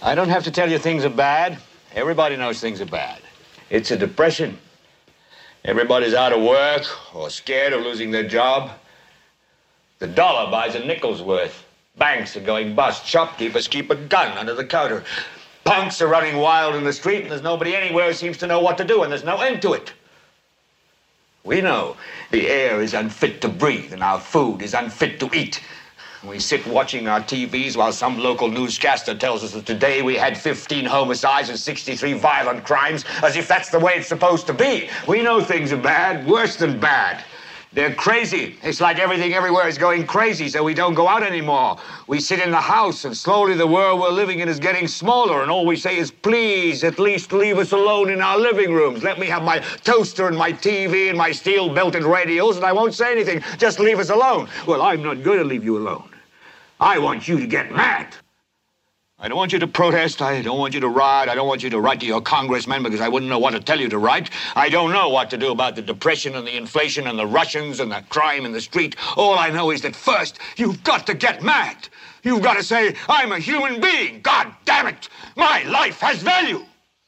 I don't have to tell you things are bad. Everybody knows things are bad. It's a depression. Everybody's out of work or scared of losing their job. The dollar buys a nickel's worth. Banks are going bust. Shopkeepers keep a gun under the counter. Punks are running wild in the street, and there's nobody anywhere who seems to know what to do, and there's no end to it. We know the air is unfit to breathe, and our food is unfit to eat. We sit watching our TVs while some local newscaster tells us that today we had 15 homicides and 63 violent crimes, as if that's the way it's supposed to be. We know things are bad, worse than bad. They're crazy. It's like everything everywhere is going crazy, so we don't go out anymore. We sit in the house, and slowly the world we're living in is getting smaller, and all we say is, please, at least leave us alone in our living rooms. Let me have my toaster and my TV and my steel-belted radios, and I won't say anything. Just leave us alone. Well, I'm not going to leave you alone. I want you to get mad. I don't want you to protest. I don't want you to riot. I don't want you to write to your congressman because I wouldn't know what to tell you to write. I don't know what to do about the depression and the inflation and the Russians and the crime in the street. All I know is that first, you've got to get mad. You've got to say, I'm a human being. God damn it. My life has value.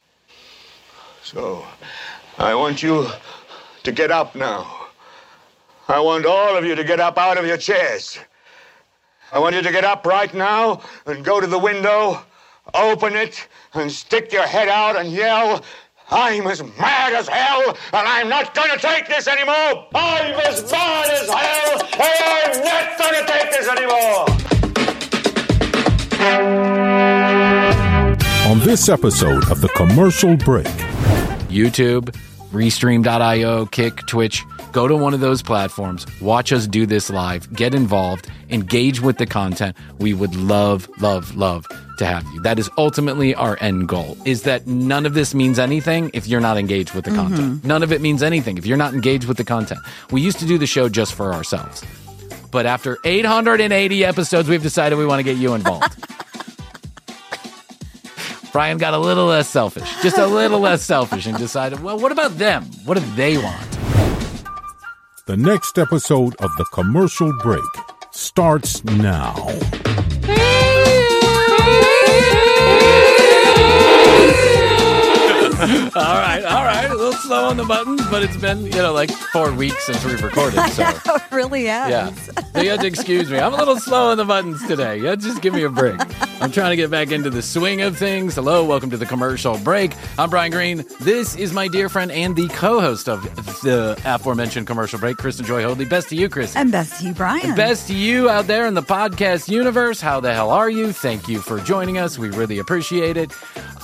So, I want you to get up now. I want all of you to get up out of your chairs. I want you to get up right now and go to the window, open it, and stick your head out and yell, I'm as mad as hell, and I'm not going to take this anymore! I'm as mad as hell, and I'm not going to take this anymore! On this episode of The Commercial Break. YouTube, Restream.io, Kick, Twitch. Go to one of those platforms, watch us do this live, get involved, engage with the content. We would love, love, love to have you. That is ultimately our end goal, is that none of this means anything if you're not engaged with the content. None of it means anything if you're not engaged with the content. We used to do the show just for ourselves. But after 880 episodes, we've decided we want to get you involved. Brian got a little less selfish, just a little less selfish, and decided, well, what about them? What do they want? The next episode of The Commercial Break starts now. All right. A little slow on the buttons, but it's been, like 4 weeks since we've recorded. So. It really has. Yeah. So you have to excuse me. I'm a little slow on the buttons today. Yeah, just give me a break. I'm trying to get back into the swing of things. Hello, welcome to The Commercial Break. I'm Brian Green. This is my dear friend and the co-host of the aforementioned Commercial Break, Kristen Joy Hoadley. Best to you, Kristen. And best to you, Brian. And best to you out there in the podcast universe. How the hell are you? Thank you for joining us. We really appreciate it.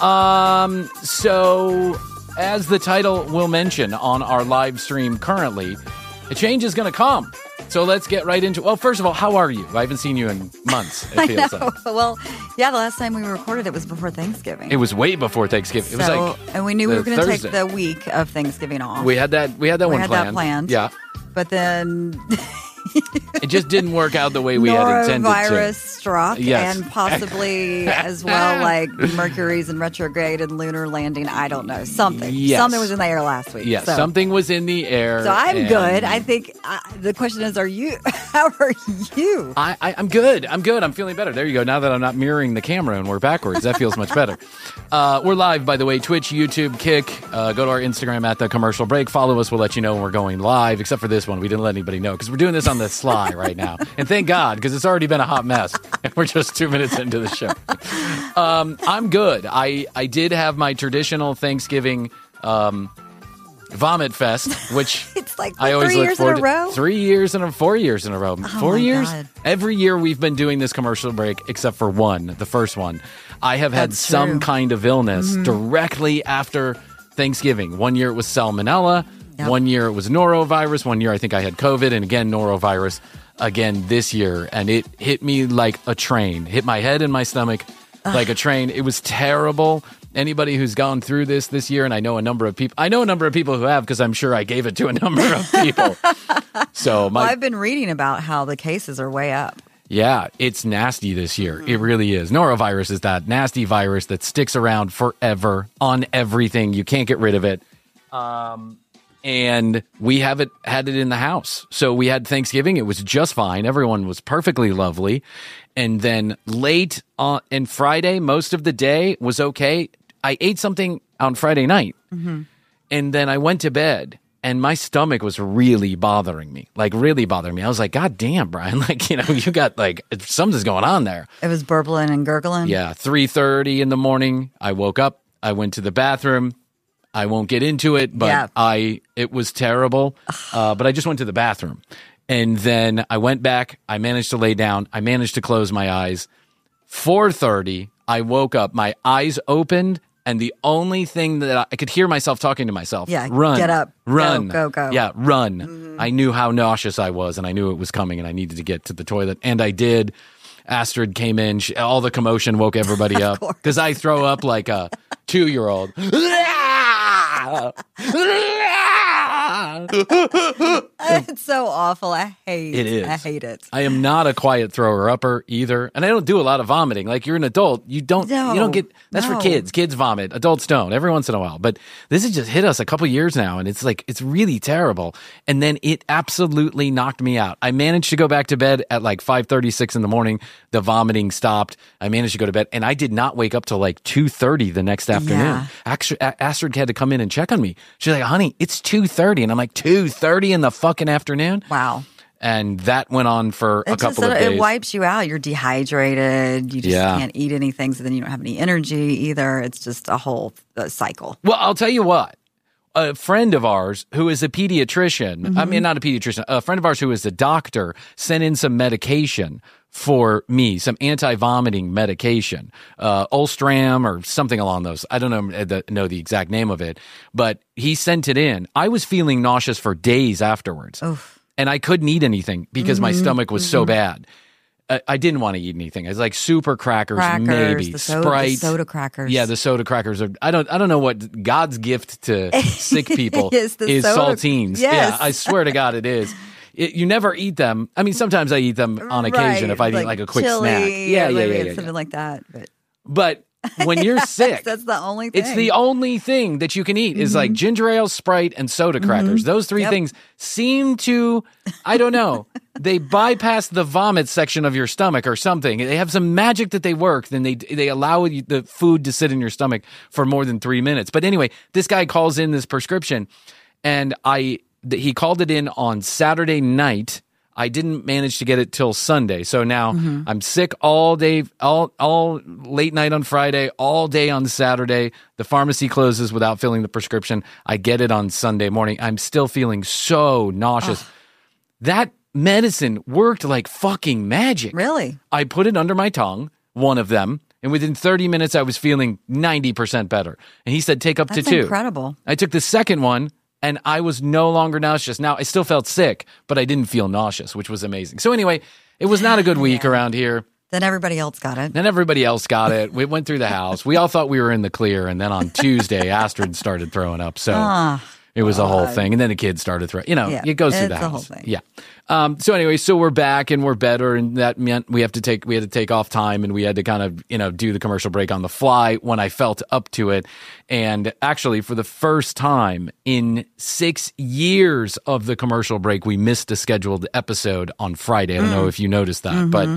So, as the title will mention on our live stream currently, a change is going to come. So let's get right into it. Well, first of all, how are you? I haven't seen you in months, it feels like. Well, yeah, the last time we recorded it was before Thanksgiving. It was way before Thanksgiving. It was like and we knew we were going to take the week of Thanksgiving off. We had that that planned. Yeah. But then it just didn't work out the way we had intended to. Norovirus struck, yes. And possibly as well, like Mercury's in retrograde and lunar landing. I don't know. Something. Yes. Something was in the air last week. Yes, something was in the air. So I'm good. I think the question is, are you? How are you? I'm good. I'm good. I'm feeling better. There you go. Now that I'm not mirroring the camera and we're backwards, that feels much better. We're live, by the way. Twitch, YouTube, Kick. Go to our Instagram at The Commercial Break. Follow us. We'll let you know when we're going live, except for this one. We didn't let anybody know because we're doing this on the sly right now. And thank God, because it's already been a hot mess. And we're just 2 minutes into the show. I'm good. I did have my traditional Thanksgiving vomit fest, which it's like I always 3 look years forward in a row? 3 years and 4 years in a row. Oh 4 years? God. Every year we've been doing this commercial break except for one, the first one. I have had some kind of illness directly after Thanksgiving. 1 year it was salmonella. Yep. 1 year it was norovirus. 1 year I think I had COVID, and again norovirus again this year. And it hit me like a train. Hit my head and my stomach like a train. It was terrible. Anybody who's gone through this year, and I know a number of people who have, because I'm sure I gave it to a number of people. So I've been reading about how the cases are way up. Yeah, it's nasty this year. It really is. Norovirus is that nasty virus that sticks around forever on everything. You can't get rid of it. and we had it in the house. So we had Thanksgiving. It was just fine. Everyone was perfectly lovely. And then late on and Friday, most of the day was okay. I ate something on Friday night, and then I went to bed. And my stomach was really bothering me, I was like, God damn, Brian, you got, something's going on there. It was burbling and gurgling? Yeah, 3:30 in the morning, I woke up, I went to the bathroom. I won't get into it, but it was terrible. But I just went to the bathroom. And then I went back, I managed to lay down, I managed to close my eyes. 4:30, I woke up, my eyes opened, and the only thing that I could hear myself talking to myself, run, get up, run, go. Yeah, run. I knew how nauseous I was, and I knew it was coming, and I needed to get to the toilet, and I did. Astrid came in, all the commotion woke everybody up, because I throw up like a 2-year-old. It's so awful. I hate it. I am not a quiet thrower-upper either, and I don't do a lot of vomiting. Like, you're an adult, you don't get. That's for kids. Kids vomit. Adults don't. Every once in a while, but this has just hit us a couple years now, and it's really terrible. And then it absolutely knocked me out. I managed to go back to bed at 5:36 in the morning. The vomiting stopped. I managed to go to bed, and I did not wake up till 2:30 the next afternoon. Yeah. Actually, Astrid had to come in and check on me. She's like, "Honey, it's 2:30," and I'm like, 2:30 in the fucking afternoon? Wow. And that went on for a couple of days. It wipes you out. You're dehydrated. You just can't eat anything, so then you don't have any energy either. It's just a whole cycle. Well, I'll tell you what. A friend of ours who is a pediatrician, I mean, not a pediatrician, a friend of ours who is a doctor sent in some medication for me, some anti-vomiting medication, Ulstram or something along those. I don't know the exact name of it, but he sent it in. I was feeling nauseous for days afterwards. Oof. And I couldn't eat anything because my stomach was so bad. I didn't want to eat anything. It's like super crackers maybe, Sprite, the soda crackers. Yeah, the soda crackers are. I don't know what God's gift to sick people is saltines. Yes. Yeah, I swear to God, it is. You never eat them. I mean, sometimes I eat them on occasion if I need a quick chili, snack. Yeah, something like that. But when you're sick, that's the only thing. It's the only thing that you can eat is like ginger ale, Sprite, and soda crackers. Those three things seem to, I don't know, they bypass the vomit section of your stomach or something. They have some magic that they work. Then they allow the food to sit in your stomach for more than 3 minutes. But anyway, this guy calls in this prescription, and he called it in on Saturday night. I didn't manage to get it till Sunday. So now I'm sick all day, all late night on Friday, all day on Saturday. The pharmacy closes without filling the prescription. I get it on Sunday morning. I'm still feeling so nauseous. That medicine worked like fucking magic. Really? I put it under my tongue, one of them, and within 30 minutes I was feeling 90% better. And he said, take up to 2. That's incredible. I took the second one, and I was no longer nauseous. Now, I still felt sick, but I didn't feel nauseous, which was amazing. So anyway, it was not a good week around here. Then everybody else got it. We went through the house. We all thought we were in the clear, and then on Tuesday, Astrid started throwing up. So it was a whole thing. And then the kids started throwing. It goes through the house. Whole thing. Yeah. So anyway, so we're back and we're better, and that meant we had to take off time, and we had to kind of do the commercial break on the fly when I felt up to it. And actually, for the first time in 6 years of the commercial break, we missed a scheduled episode on Friday. I don't know if you noticed that, but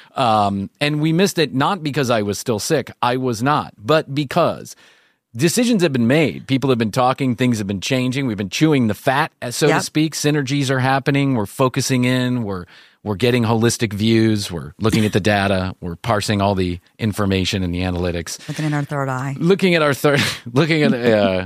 and we missed it not because I was still sick. I was not, but because decisions have been made. People have been talking. Things have been changing. We've been chewing the fat, so to speak. Synergies are happening. We're focusing in. We're getting holistic views. We're looking at the data. We're parsing all the information and the analytics. Looking at our third eye. Looking at our looking at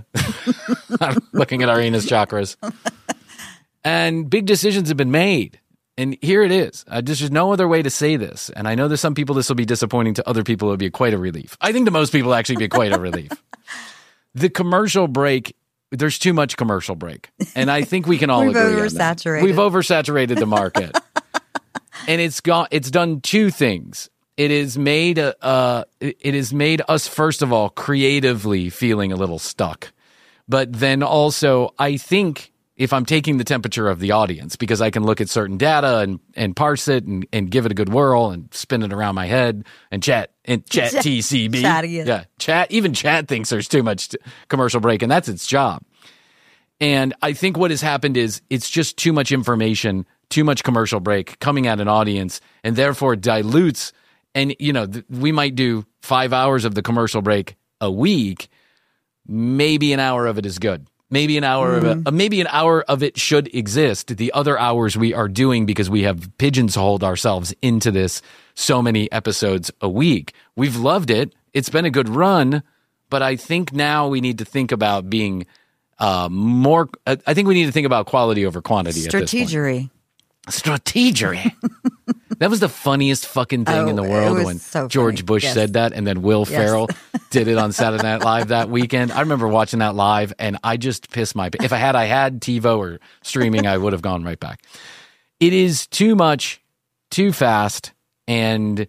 our anus chakras. And big decisions have been made. And here it is. There's just no other way to say this. And I know there's some people this will be disappointing. To other people, it would be quite a relief. I think to most people, actually be quite a relief. The commercial break, there's too much commercial break. And I think we can all agree on that. We've oversaturated the market. And it's done two things. It has made us, first of all, creatively feeling a little stuck. But then also, I think, if I'm taking the temperature of the audience, because I can look at certain data and parse it and give it a good whirl and spin it around my head and chat TCB. Chat again. Yeah, even chat thinks there's too much commercial break, and that's its job. And I think what has happened is it's just too much information, too much commercial break coming at an audience, and therefore dilutes. And, we might do 5 hours of the commercial break a week. Maybe an hour of it is good. Maybe an hour of it should exist. The other hours we are doing because we have pigeonholed ourselves into this so many episodes a week. We've loved it. It's been a good run, but I think now we need to think about being more. I think we need to think about quality over quantity. Strategery. Strategery. That was the funniest fucking thing in the world when so George Bush said that, and then Will Ferrell did it on Saturday Night Live that weekend. I remember watching that live, and I just pissed my pants. If I had TiVo or streaming, I would have gone right back. It is too much, too fast, and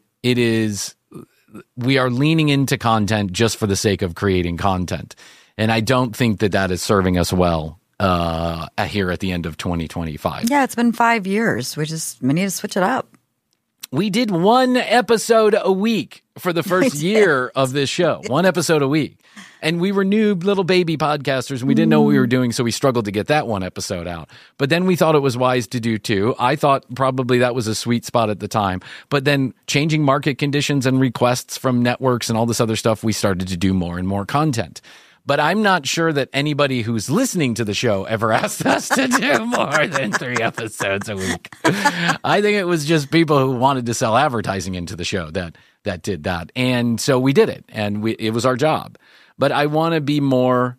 we are leaning into content just for the sake of creating content. And I don't think that is serving us well here at the end of 2025. Yeah, it's been 5 years. We need to switch it up. We did one episode a week for the first year of this show. One episode a week. And we were new little baby podcasters, and we didn't know what we were doing, so we struggled to get that one episode out. But then we thought it was wise to do two. I thought probably that was a sweet spot at the time. But then changing market conditions and requests from networks and all this other stuff, we started to do more and more content. But I'm not sure that anybody who's listening to the show ever asked us to do more than 3 episodes a week. I think it was just people who wanted to sell advertising into the show that did that. And so we did it, and it was our job. But I want to be more,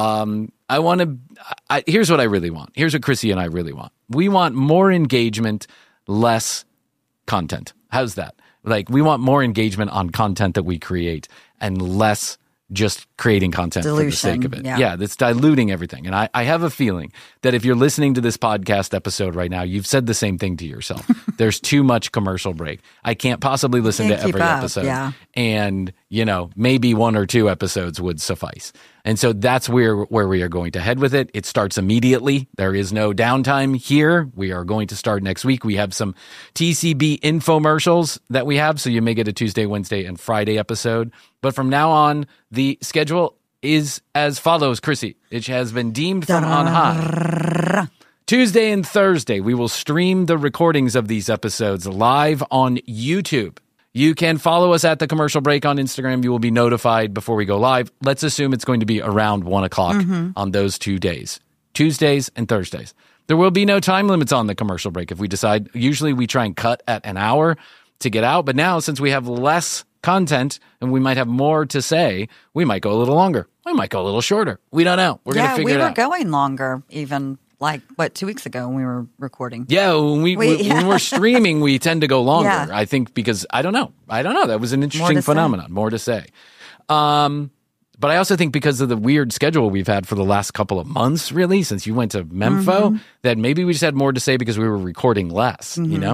here's what I really want. Here's what Chrissy and I really want. We want more engagement, less content. How's that? Like, we want more engagement on content that we create and less just creating content for the sake of it. Yeah, that's diluting everything. And I have a feeling that if you're listening to this podcast episode right now, you've said the same thing to yourself. There's too much commercial break. I can't possibly listen to every episode. Yeah. And, maybe 1 or 2 episodes would suffice. And so that's where we are going to head with it. It starts immediately. There is no downtime here. We are going to start next week. We have some TCB infomercials that we have, so you may get a Tuesday, Wednesday, and Friday episode. But from now on, the schedule is as follows, Chrissy. It has been deemed from on high. Tuesday and Thursday, we will stream the recordings of these episodes live on YouTube. You can follow us at The Commercial Break on Instagram. You will be notified before we go live. Let's assume it's going to be around 1 o'clock on those 2 days, Tuesdays and Thursdays. There will be no time limits on The Commercial Break if we decide. Usually we try and cut at an hour to get out. But now, since we have less content and we might have more to say, we might go a little longer. We might go a little shorter. We don't know. We're going to figure it out. We were going longer even. 2 weeks ago when we were recording. Yeah, when we're streaming, we tend to go longer. Yeah. I think because, I don't know. That was an interesting phenomenon. More to say. But I also think because of the weird schedule we've had for the last couple of months, really, since you went to Memphis, that maybe we just had more to say because we were recording less,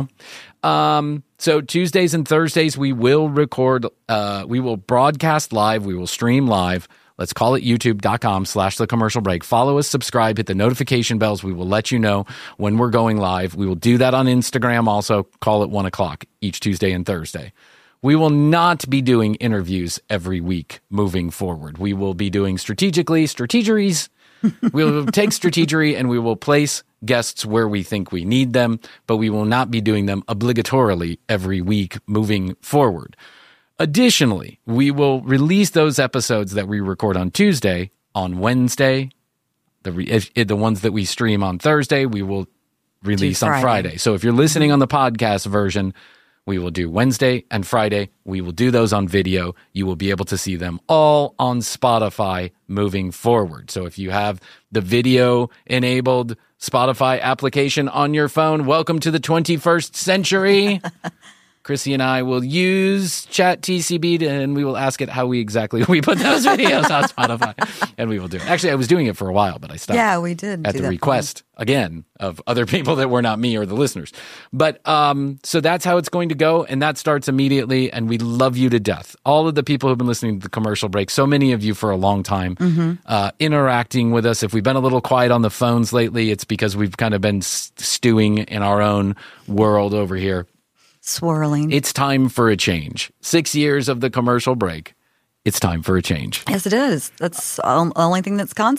So Tuesdays and Thursdays, we will record, we will broadcast live, we will stream live. Let's call it youtube.com/The Commercial Break. Follow us, subscribe, hit the notification bells. We will let you know when we're going live. We will do that on Instagram also. Call it 1 o'clock each Tuesday and Thursday. We will not be doing interviews every week moving forward. We will be doing strategeries. We will take strategery and we will place guests where we think we need them, but we will not be doing them obligatorily every week moving forward. Additionally, we will release those episodes that we record on Tuesday on Wednesday. The ones that we stream on Thursday, we will release on Friday. So if you're listening on the podcast version, we will do Wednesday and Friday. We will do those on video. You will be able to see them all on Spotify moving forward. So if you have the video-enabled Spotify application on your phone, welcome to the 21st century. Chrissy and I will use ChatTCB and we will ask it how we put those videos on Spotify, and we will do it. Actually, I was doing it for a while, but I stopped. Yeah, we did. At the request, again, of other people that were not me or the listeners. But so that's how it's going to go, and that starts immediately, and we love you to death. All of the people who've been listening to The Commercial Break, so many of you for a long time, interacting with us. If we've been a little quiet on the phones lately, it's because we've kind of been stewing in our own world over here. Swirling. It's time for a change. 6 years of The Commercial Break. It's time for a change. Yes, it is. That's the only thing that's constant.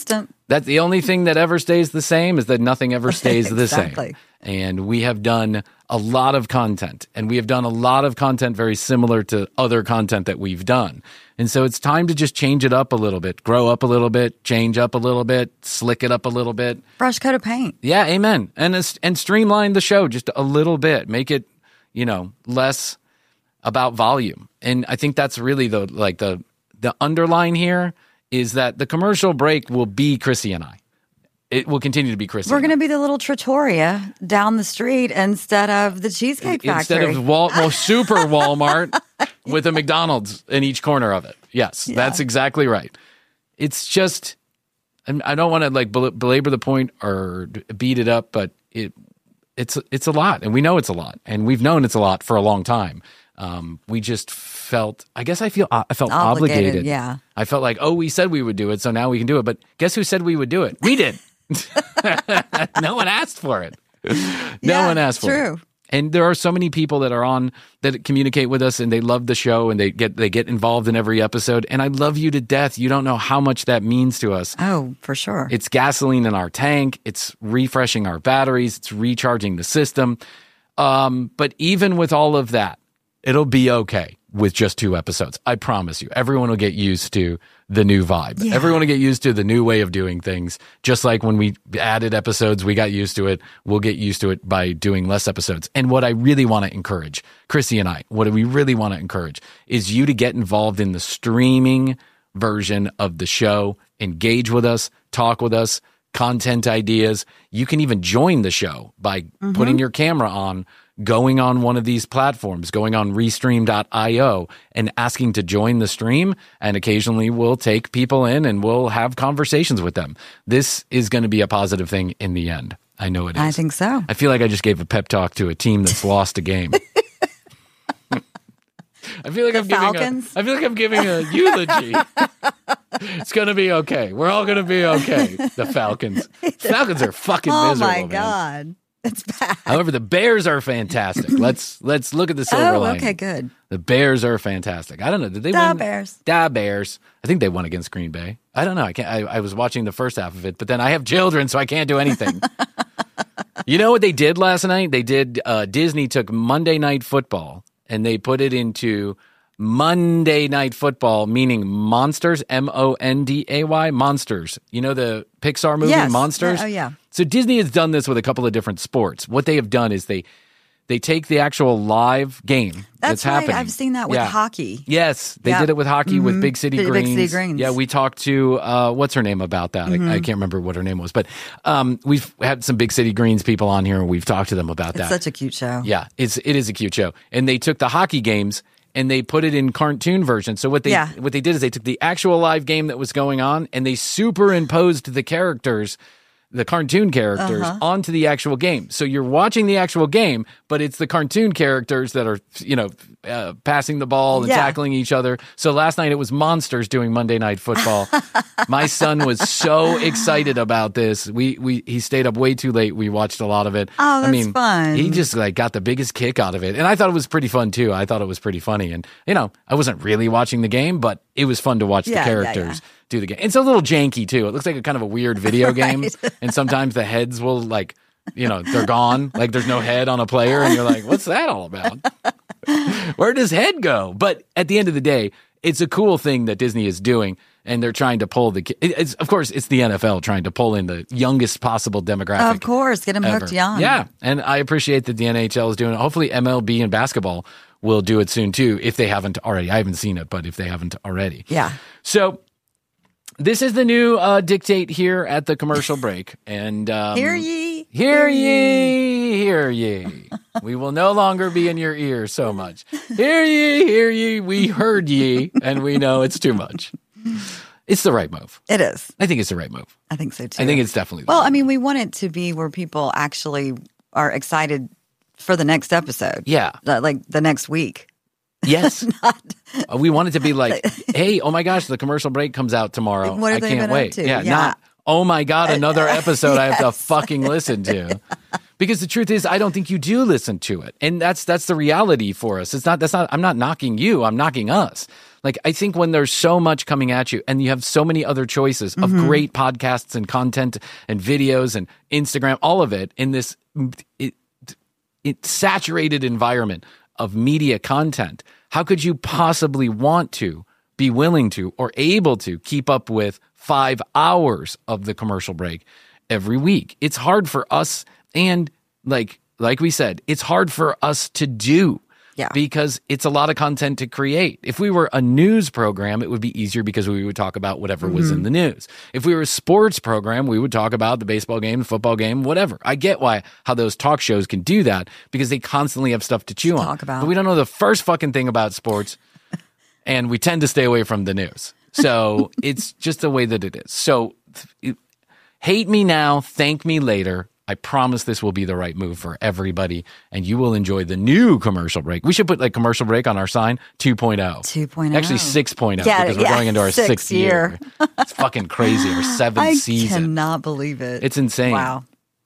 That's the only thing that ever stays the same, is that nothing ever stays the Exactly. same. And we have done a lot of content, and we have done a lot of content very similar to other content that we've done. And so it's time to just change it up a little bit, grow up a little bit, change up a little bit, slick it up a little bit. Fresh coat of paint. Yeah, amen. And streamline the show just a little bit, make it, less about volume. And I think that's really the underline here is that the commercial break will be Chrissy and I. It will continue to be Chrissy. We're going to be the little trattoria down the street instead of the Cheesecake Factory. Instead of Super Walmart with a McDonald's in each corner of it. Yes, That's exactly right. It's just, and I don't want to belabor the point or beat it up, but it's a lot, and we know it's a lot, and we've known it's a lot for a long time. We just felt, I felt obligated. Yeah. I felt like, we said we would do it, so now we can do it. But guess who said we would do it? We did. No one asked for it. No one asked for it. True. And there are so many people that communicate with us, and they love the show, and they get involved in every episode. And I love you to death. You don't know how much that means to us. Oh, for sure. It's gasoline in our tank. It's refreshing our batteries. It's recharging the system. But even with all of that, it'll be okay with just 2 episodes. I promise you. Everyone will get used to the new vibe. Yeah. Everyone will get used to the new way of doing things. Just like when we added episodes, we got used to it. We'll get used to it by doing less episodes. And what I really want to encourage, Chrissy and I, what we really want to encourage is you to get involved in the streaming version of the show. Engage with us, talk with us, content ideas. You can even join the show by putting your camera on, going on one of these platforms, going on Restream.io and asking to join the stream. And occasionally we'll take people in and we'll have conversations with them. This is going to be a positive thing in the end. I know it is. I think so. I feel like I just gave a pep talk to a team that's lost a game. I feel like I'm giving a eulogy. It's going to be okay. We're all going to be okay. The Falcons. Falcons are fucking miserable, Oh, my man. God. It's bad. However, the Bears are fantastic. Let's look at the silver lining. Okay, good. The Bears are fantastic. I don't know. Did they win? The Bears. I think they won against Green Bay. I don't know. I was watching the first half of it, but then I have children, so I can't do anything. You know what they did last night? They did. Disney took Monday Night Football and they put it into Monday Night Football, meaning Monsters, Monday, Monsters. You know the Pixar movie, Yes. Monsters? Oh, yeah. So Disney has done this with a couple of different sports. What they have done is they take the actual live game that's right. happening. I've seen that with hockey. Yes, they did it with hockey with Big City Greens. Big City Greens. Yeah, we talked to, what's her name about that? I can't remember what her name was. But we've had some Big City Greens people on here, and we've talked to them about that. It's such a cute show. Yeah, it is a cute show. And they took the hockey games and they put it in cartoon version. So what they did is they took the actual live game that was going on and they superimposed the characters, the cartoon characters, onto the actual game. So you're watching the actual game, but it's the cartoon characters that are, passing the ball and tackling each other. So last night it was Monsters doing Monday Night Football. My son was so excited about this. He stayed up way too late. We watched a lot of it. Oh, that's fun. He just got the biggest kick out of it. And I thought it was pretty fun too. I thought it was pretty funny. And, I wasn't really watching the game, but it was fun to watch the characters do the game. It's a little janky too. It looks like a kind of a weird video game. And sometimes the heads will they're gone. Like there's no head on a player. And you're like, what's that all about? Where does head go? But at the end of the day, it's a cool thing that Disney is doing. And they're trying to pull of course, it's the NFL trying to pull in the youngest possible demographic. Of course, get them hooked young. Yeah. And I appreciate that the NHL is doing it. Hopefully MLB and basketball will do it soon too, if they haven't already. I haven't seen it, but if they haven't already. Yeah. So this is the new dictate here at the commercial break. And hear ye. Hear ye, hear ye. We will no longer be in your ear so much. Hear ye, we heard ye, and we know it's too much. It's the right move. It is. I think it's the right move. I think so too. I think it's definitely the Well, right we want it to be where people actually are excited for the next episode. Yeah. Like the next week. Yes. We want it to be like, hey, oh my gosh, the commercial break comes out tomorrow. What are I they can't been wait. up to? Yeah, not, oh my God, another episode I have to fucking listen to. Because the truth is, I don't think you do listen to it. And that's the reality for us. I'm not knocking you. I'm knocking us. Like, I think when there's so much coming at you and you have so many other choices of great podcasts and content and videos and Instagram, all of it in this saturated environment of media content, how could you possibly want to be willing to or able to keep up with 5 hours of the commercial break every week? It's hard for us. And like we said, it's hard for us to do because it's a lot of content to create. If we were a news program, it would be easier because we would talk about whatever was in the news. If we were a sports program, we would talk about the baseball game, the football game, whatever. I get how those talk shows can do that because they constantly have stuff to chew on. But we don't know the first fucking thing about sports, and we tend to stay away from the news. So it's just the way that it is. So hate me now, thank me later. I promise this will be the right move for everybody, and you will enjoy the new commercial break. We should put like commercial break on our sign, 2.0. 2.0. Actually 6.0 because we're going into our sixth year. It's fucking crazy. Our seventh season. I cannot believe it. It's insane. Wow.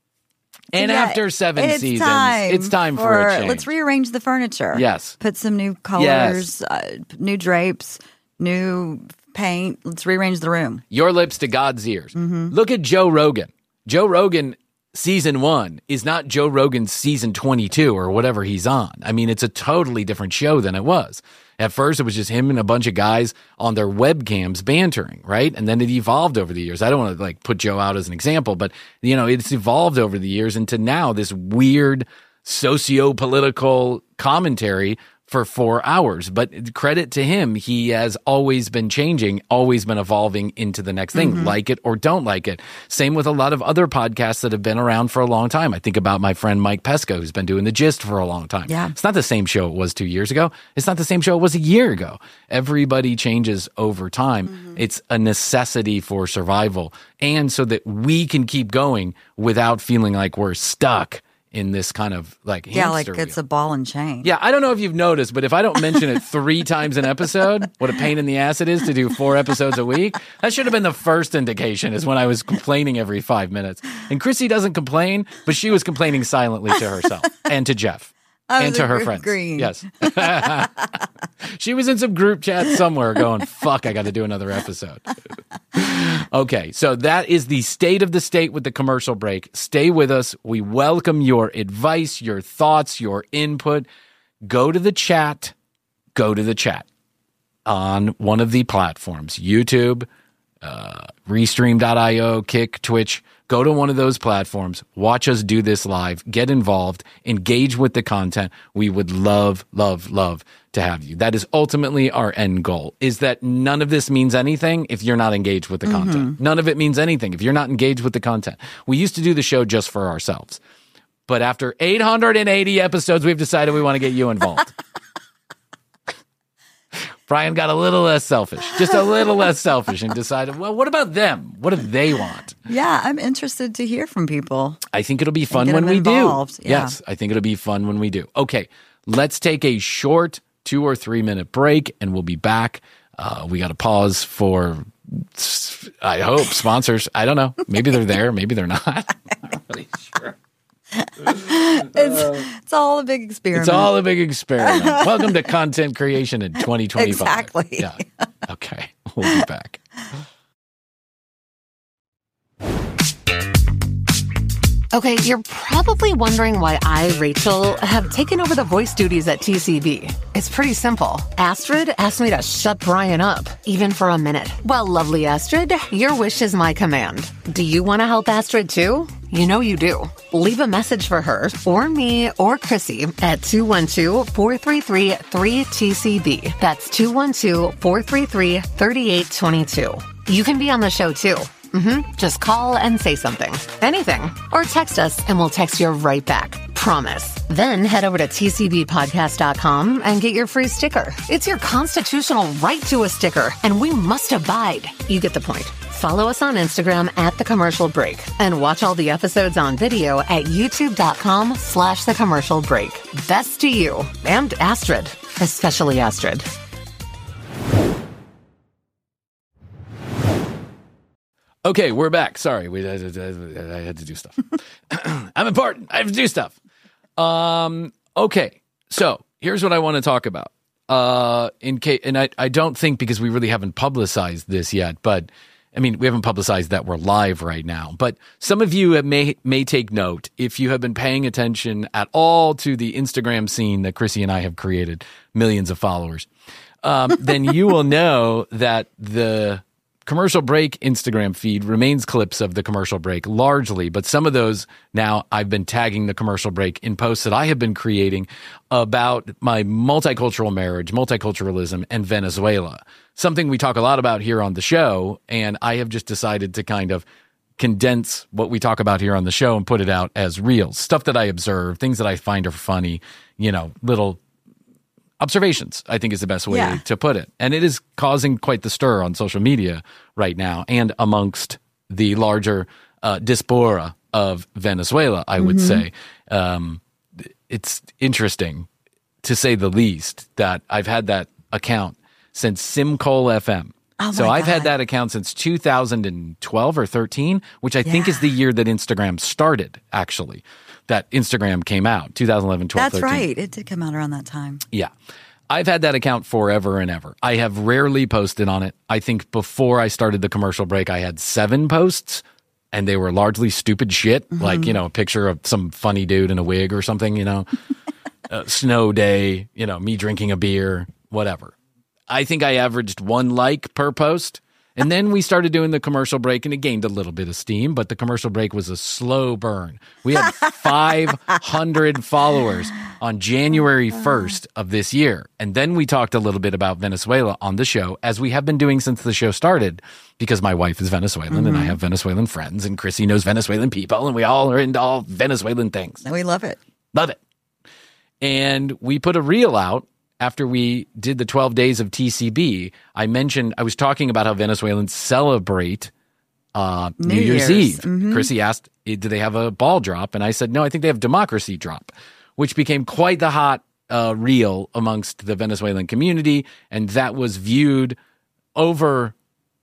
And after 7 seasons, it's time for a change. Let's rearrange the furniture. Yes. Put some new colors, new drapes, new paint. Let's rearrange the room. Your lips to God's ears. Look at Joe Rogan. Joe Rogan season 1 is not Joe Rogan's season 22 or whatever he's on. I mean, it's a totally different show than it was. At first, it was just him and a bunch of guys on their webcams bantering, right? And then it evolved over the years. I don't want to like put Joe out as an example, but you know, it's evolved over the years into now this weird socio-political commentary for 4 hours. But credit to him, he has always been changing, always been evolving into the next thing, like it or don't like it. Same with a lot of other podcasts that have been around for a long time. I think about my friend Mike Pesca, who's been doing The Gist for a long time. Yeah. It's not the same show it was 2 years ago. It's not the same show it was a year ago. Everybody changes over time. It's a necessity for survival. And so that we can keep going without feeling like we're stuck in this kind of like hamster it's wheel. a ball and chain. Yeah, I don't know if you've noticed, but if I don't mention it 3 times an episode, what a pain in the ass it is to do 4 episodes a week, that should have been the first indication, is when I was complaining every 5 minutes. And Chrissy doesn't complain, but she was complaining silently to herself and to Jeff. And to her friends. Green. Yes. She was in some group chat somewhere going, fuck, I got to do another episode. Okay, so that is the state of the state with the commercial break. Stay with us. We welcome your advice, your thoughts, your input. Go to the chat on one of the platforms, YouTube, Restream.io, Kick, Twitch. Go to one of those platforms, watch us do this live, get involved, engage with the content. We would love, love, love to have you. That is ultimately our end goal, is that none of this means anything if you're not engaged with the content. None of it means anything if you're not engaged with the content. We used to do the show just for ourselves. But after 880 episodes, we've decided we want to get you involved. Brian got a little less selfish, just a little less selfish, and decided, well, what about them? What do they want? Yeah, I'm interested to hear from people. I think it'll be fun when we do. Yeah. Yes, I think it'll be fun when we do. Okay, let's take a short 2 or 3 minute break, and we'll be back. We got to pause for, I hope, sponsors. I don't know. Maybe they're there. Maybe they're not. I'm not really sure. It's all a big experiment. It's all a big experiment. Welcome to content creation in 2025. Exactly. Yeah. Okay. We'll be back. Okay, you're probably wondering why I, Rachel, have taken over the voice duties at TCB. It's pretty simple. Astrid asked me to shut Brian up, even for a minute. Well, lovely Astrid, your wish is my command. Do you want to help Astrid too? You know you do. Leave a message for her, or me, or Chrissy at 212-433-3TCB. That's 212-433-3822. You can be on the show too. Just call and say something. Anything. Or text us and we'll text you right back. Promise. Then head over to tcbpodcast.com and get your free sticker. It's your constitutional right to a sticker, and we must abide. You get the point. Follow us on Instagram at The Commercial Break and watch all the episodes on video at youtube.com/The Commercial Break. Best to you and Astrid, especially Astrid. Okay, we're back. Sorry, I had to do stuff. I'm important. I have to do stuff. Okay, so here's what I want to talk about. I don't think, because we really haven't publicized this yet, but I mean, we haven't publicized that we're live right now. But some of you may take note, if you have been paying attention at all to the Instagram scene that Chrissy and I have created, millions of followers, then you will know that the Commercial Break Instagram feed remains clips of the commercial break largely, but some of those now I've been tagging the commercial break in posts that I have been creating about my multicultural marriage, multiculturalism, and Venezuela. Something we talk a lot about here on the show, and I have just decided to kind of condense what we talk about here on the show and put it out as reels, stuff that I observe, things that I find are funny, little observations, I think is the best way to put it. And it is causing quite the stir on social media right now and amongst the larger diaspora of Venezuela, I would say. It's interesting, to say the least, that I've had that account since Simcol FM. So I've had that account since 2012 or 13, which I think is the year that Instagram started, actually. That Instagram came out, 2011, 12, 13. That's right. It did come out around that time. Yeah. I've had that account forever and ever. I have rarely posted on it. I think before I started the commercial break, I had 7 posts, and they were largely stupid shit, like, a picture of some funny dude in a wig or something, snow day, me drinking a beer, whatever. I think I averaged 1 like per post. And then we started doing the commercial break, and it gained a little bit of steam, but the commercial break was a slow burn. We had 500 followers on January 1st of this year. And then we talked a little bit about Venezuela on the show, as we have been doing since the show started, because my wife is Venezuelan and I have Venezuelan friends, and Chrissy knows Venezuelan people, and we all are into all Venezuelan things. And we love it. Love it. And we put a reel out. After we did the 12 days of TCB, I was talking about how Venezuelans celebrate New Year's Eve. Chrissy asked, do they have a ball drop? And I said, no, I think they have democracy drop, which became quite the hot reel amongst the Venezuelan community. And that was viewed over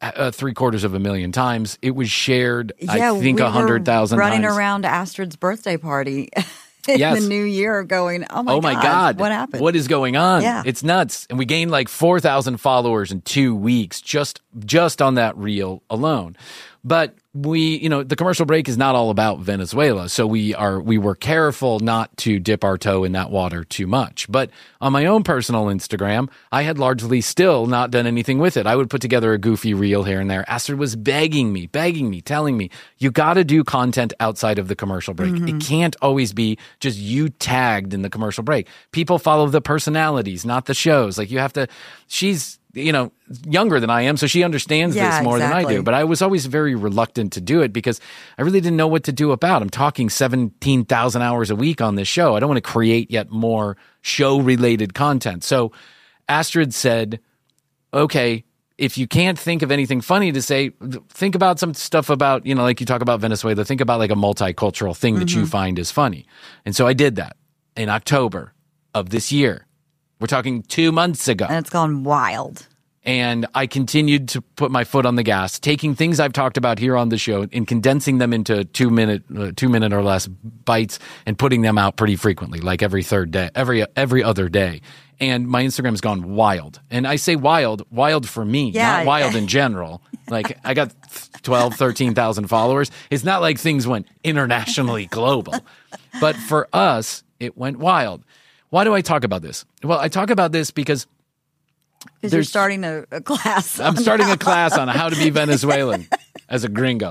750,000 times. It was shared, I think, 100,000 times. Running around Astrid's birthday party. In the new year going, oh my God, what happened? What is going on? Yeah. It's nuts. And we gained like 4,000 followers in 2 weeks just on that reel alone. But the commercial break is not all about Venezuela. So we were careful not to dip our toe in that water too much. But on my own personal Instagram, I had largely still not done anything with it. I would put together a goofy reel here and there. Astrid was begging me, telling me, you got to do content outside of the commercial break. It can't always be just you tagged in the commercial break. People follow the personalities, not the shows. Like, you have to, she's, younger than I am, so she understands this more than I do. But I was always very reluctant to do it because I really didn't know what to do about. I'm talking 17,000 hours a week on this show. I don't want to create yet more show-related content. So Astrid said, okay, if you can't think of anything funny to say, think about some stuff about, like you talk about Venezuela, think about like a multicultural thing that you find is funny. And so I did that in October of this year. We're talking 2 months ago. And it's gone wild. And I continued to put my foot on the gas, taking things I've talked about here on the show and condensing them into 2 minute or less bites and putting them out pretty frequently, like every third day, every other day. And my Instagram's gone wild. And I say wild for me, not wild in general. Like, I got 12, 13,000 followers. It's not like things went internationally global. But for us, it went wild. Why do I talk about this? Well, I talk about this because you're starting a class. I'm starting a class on how to be Venezuelan as a gringo.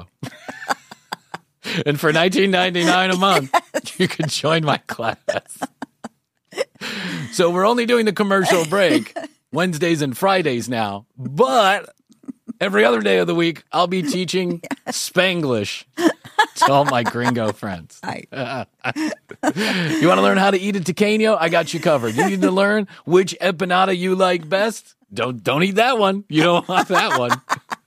And for $19.99 a month, you can join my class. So we're only doing the commercial break Wednesdays and Fridays now, but every other day of the week, I'll be teaching Spanglish to all my gringo friends. You want to learn how to eat a taqueño? I got you covered. You need to learn which empanada you like best? Don't eat that one. You don't want that one.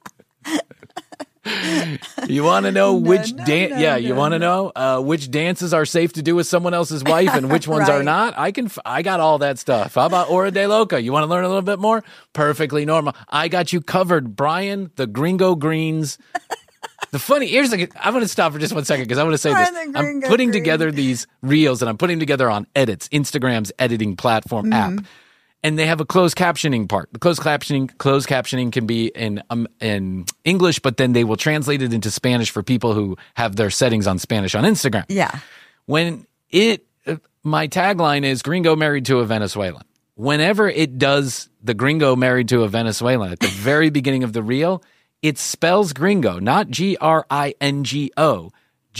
You want to know which dance? Yeah, you want to know which dances are safe to do with someone else's wife and which ones are not? I got all that stuff. How about Hora de Loca? You want to learn a little bit more? Perfectly normal. I got you covered. Brian, the Gringo Greens here's I'm going to stop for just 1 second because I want to say this. I'm putting together these reels and I'm putting together on Edits, Instagram's editing platform app. And they have a closed captioning part. The closed captioning can be in English, but then they will translate it into Spanish for people who have their settings on Spanish on Instagram. Yeah. When my tagline is Gringo married to a Venezuelan. Whenever it does the Gringo married to a Venezuelan at the very beginning of the reel, it spells Gringo, not Gringo,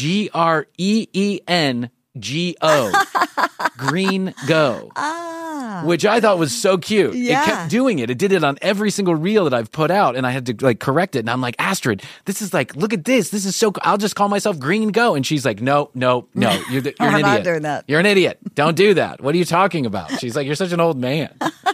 Greengo. Green Go. Which I thought was so cute. Yeah. It kept doing it. It did it on every single reel that I've put out, and I had to like correct it. And I'm like, Astrid, this is like, look at this. This is so cool. I'll just call myself Green Go. And she's like, no. You're an idiot. I'm not doing that. You're an idiot. Don't do that. What are you talking about? She's like, you're such an old man.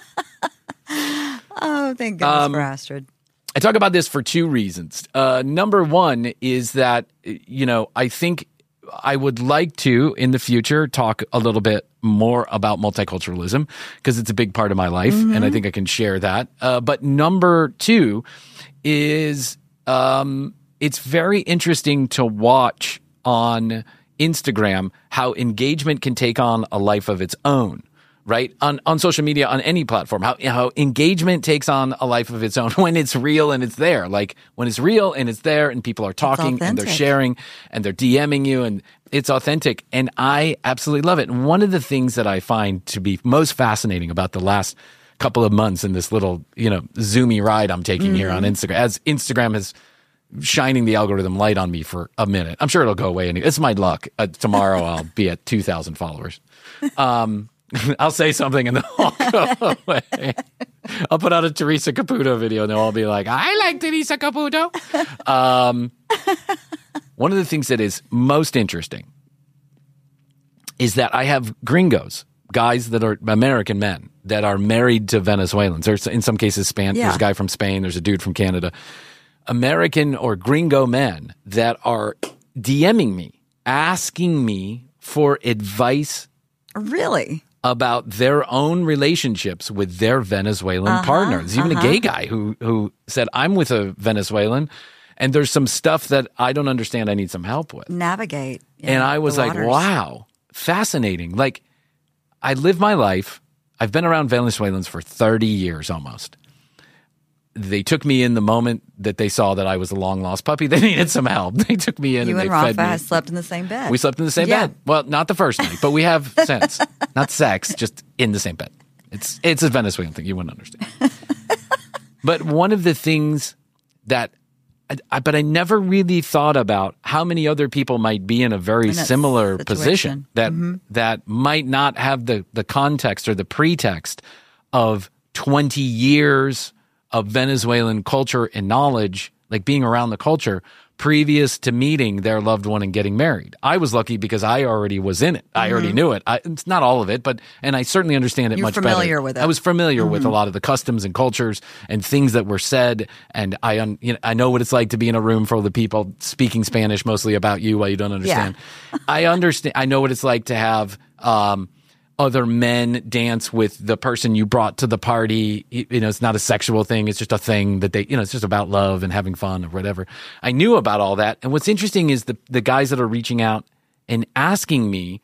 Oh, thank goodness for Astrid. I talk about this for two reasons. Number one is that, I think I would like to, in the future, talk a little bit more about multiculturalism because it's a big part of my life, and I think I can share that. But number two is it's very interesting to watch on Instagram how engagement can take on a life of its own. Right? On social media, on any platform, how engagement takes on a life of its own when it's real and it's there. Like when it's real and it's there and people are talking and they're sharing and they're DMing you and it's authentic. And I absolutely love it. And one of the things that I find to be most fascinating about the last couple of months in this little, zoomy ride I'm taking here on Instagram, as Instagram is shining the algorithm light on me for a minute. I'm sure it'll go away. It's my luck. Tomorrow I'll be at 2,000 followers. I'll say something and they'll all go away. I'll put out a Teresa Caputo video and they'll all be like, I like Teresa Caputo. One of the things that is most interesting is that I have gringos, guys that are American men that are married to Venezuelans. There's in some cases There's a guy from Spain. There's a dude from Canada. American or gringo men that are DMing me, asking me for advice. Really? About their own relationships with their Venezuelan partners. Even a gay guy who said, I'm with a Venezuelan and there's some stuff that I don't understand I need some help with. Navigate. And I was like, wow, fascinating. Like, I live my life. I've been around Venezuelans for 30 years almost. They took me in the moment that they saw that I was a long-lost puppy. They needed some help. They took me in you and they Rafa fed me. Slept in the same bed. We slept in the same bed. Well, not the first night, but we have since. Not sex, just in the same bed. It's a Venezuelan thing. You wouldn't understand. But one of the things that but I never really thought about how many other people might be in a very similar position that might not have the context or the pretext of 20 years of Venezuelan culture and knowledge, like being around the culture previous to meeting their loved one and getting married. I was lucky because I already was in it. I already knew it. It's not all of it, and I certainly understand it much better. You're familiar with it. I was familiar with a lot of the customs and cultures and things that were said, and I know what it's like to be in a room full of people speaking Spanish mostly about you while you don't understand. Yeah. I understand. I know what it's like to have other men dance with the person you brought to the party. It's not a sexual thing. It's just a thing that they, it's just about love and having fun or whatever. I knew about all that. And what's interesting is the guys that are reaching out and asking me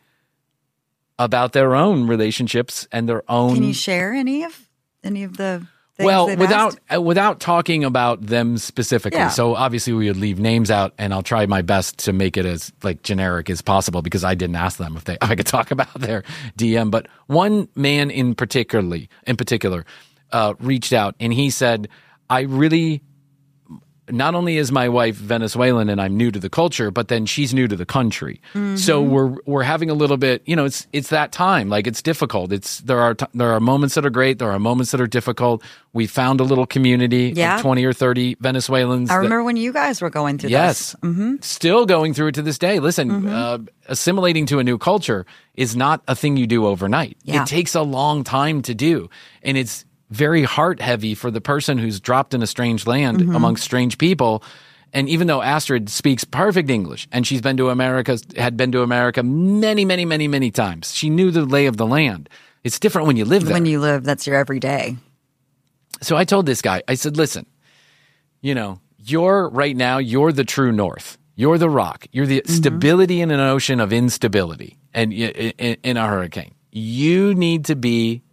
about their own relationships and their own. Can you share any of the things without talking about them specifically. Yeah. So obviously we would leave names out, and I'll try my best to make it as like generic as possible because I didn't ask them if I could talk about their DM. But one man in particular reached out and he said, I really, not only is my wife Venezuelan and I'm new to the culture, but then she's new to the country. Mm-hmm. So we're having a little bit, it's that time. Like it's difficult. There are moments that are great. There are moments that are difficult. We found a little community of 20 or 30 Venezuelans. I remember when you guys were going through this. Yes. Mm-hmm. Still going through it to this day. Listen, assimilating to a new culture is not a thing you do overnight. Yeah. It takes a long time to do. And it's very heart heavy for the person who's dropped in a strange land amongst strange people. And even though Astrid speaks perfect English and had been to America many, many, many, many times, she knew the lay of the land. It's different when you live there. When you live, that's your everyday. So I told this guy, I said, listen, you're the true north. You're the rock. You're the stability in an ocean of instability and in a hurricane. You need to be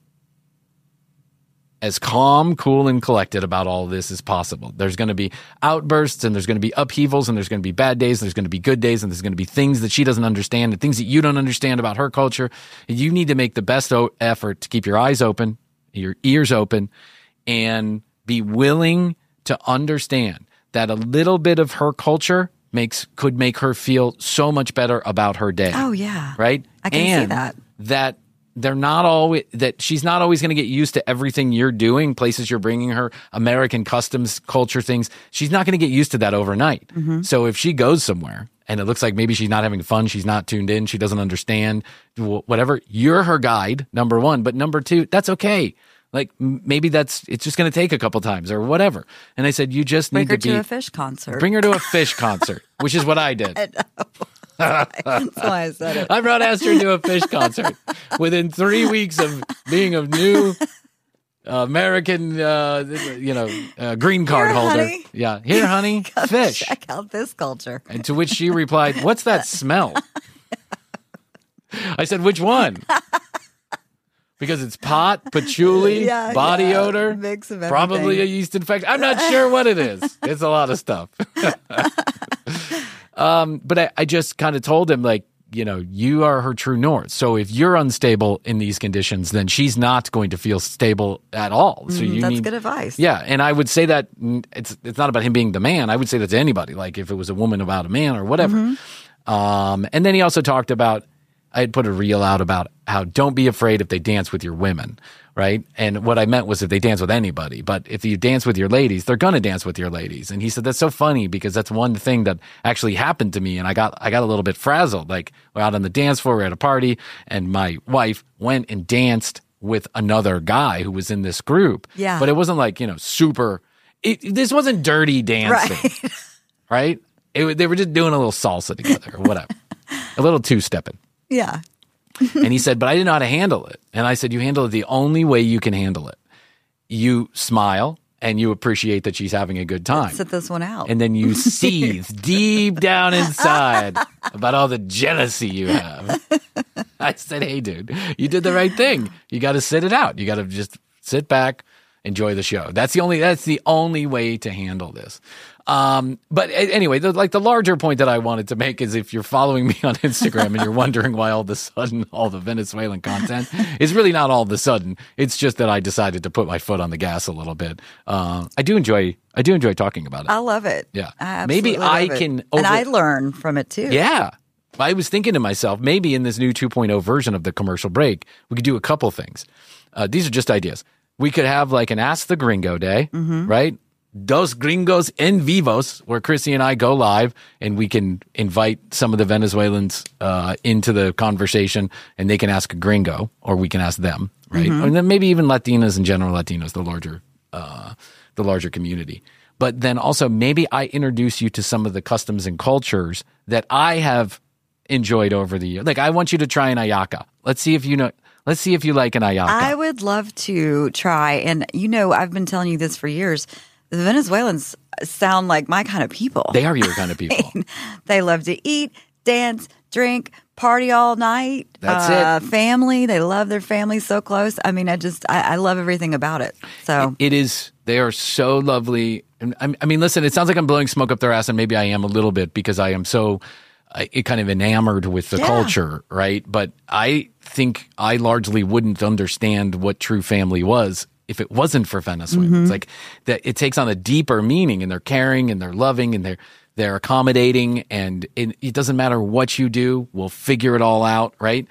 as calm, cool, and collected about all this as possible. There's going to be outbursts, and there's going to be upheavals, and there's going to be bad days, and there's going to be good days, and there's going to be things that she doesn't understand and things that you don't understand about her culture. You need to make the best effort to keep your eyes open, your ears open, and be willing to understand that a little bit of her culture could make her feel so much better about her day. Oh, yeah. Right? I can see that. That she's not always going to get used to everything you're doing, places you're bringing her, American customs, culture things. She's not going to get used to that overnight. Mm-hmm. So if she goes somewhere and it looks like maybe she's not having fun, she's not tuned in, she doesn't understand, whatever, you're her guide, number one. But number two, that's okay. Like maybe it's just going to take a couple times or whatever. And I said, you just need to bring her to a fish concert. Bring her to a fish concert, which is what I did. I know. That's why I said it. I brought Esther to a fish concert. Within 3 weeks of being a new American, green card holder. Honey. Yeah. Here, honey, fish. Check out this culture. And to which she replied, "What's that smell?" I said, "Which one?" Because it's pot, patchouli, body odor, mix of everything. Probably a yeast infection. I'm not sure what it is. It's a lot of stuff. But I just kind of told him, like, you are her true north. So if you're unstable in these conditions, then she's not going to feel stable at all. So that's good advice. Yeah, and I would say that it's not about him being the man. I would say that to anybody, like if it was a woman about a man or whatever. Mm-hmm. And then he also talked about, I had put a reel out about how don't be afraid if they dance with your women, right? And what I meant was if they dance with anybody, but if you dance with your ladies, they're going to dance with your ladies. And he said, that's so funny because that's one thing that actually happened to me. And I got a little bit frazzled. Like we're out on the dance floor, we're at a party, and my wife went and danced with another guy who was in this group. Yeah. But it wasn't like, super, this wasn't dirty dancing, right? They were just doing a little salsa together or whatever, a little two-stepping. Yeah. And he said, but I didn't know how to handle it. And I said, you handle it the only way you can handle it. You smile and you appreciate that she's having a good time. Let's sit this one out. And then you seethe deep down inside about all the jealousy you have. I said, hey, dude, you did the right thing. You got to sit it out. You got to just sit back, enjoy the show. That's the only way to handle this. But anyway, the larger point that I wanted to make is if you're following me on Instagram and you're wondering why all of a sudden all the Venezuelan content is really not all of a sudden. It's just that I decided to put my foot on the gas a little bit. I do enjoy talking about it. I love it. Yeah. Maybe I can. And I learn from it too. Yeah. I was thinking to myself, maybe in this new 2.0 version of the commercial break, we could do a couple things. These are just ideas. We could have like an Ask the Gringo Day, right? Dos Gringos en Vivos, where Chrissy and I go live and we can invite some of the Venezuelans into the conversation and they can ask a gringo or we can ask them, right? And then maybe even Latinas in general, Latinos, the larger community. But then also maybe I introduce you to some of the customs and cultures that I have enjoyed over the years. Like I want you to try an ayaka. Let's see if you like an ayaka. I would love to try. And I've been telling you this for years. The Venezuelans sound like my kind of people. They are your kind of people. They love to eat, dance, drink, party all night. That's it. Family. They love their family so close. I mean, I love everything about it. So it is. They are so lovely. I mean, listen, it sounds like I'm blowing smoke up their ass, and maybe I am a little bit because I am so kind of enamored with the culture, right? But I think I largely wouldn't understand what true family was if it wasn't for Venezuela. It's like that it takes on a deeper meaning, and they're caring and they're loving and they're accommodating, and it doesn't matter what you do, we'll figure it all out, right?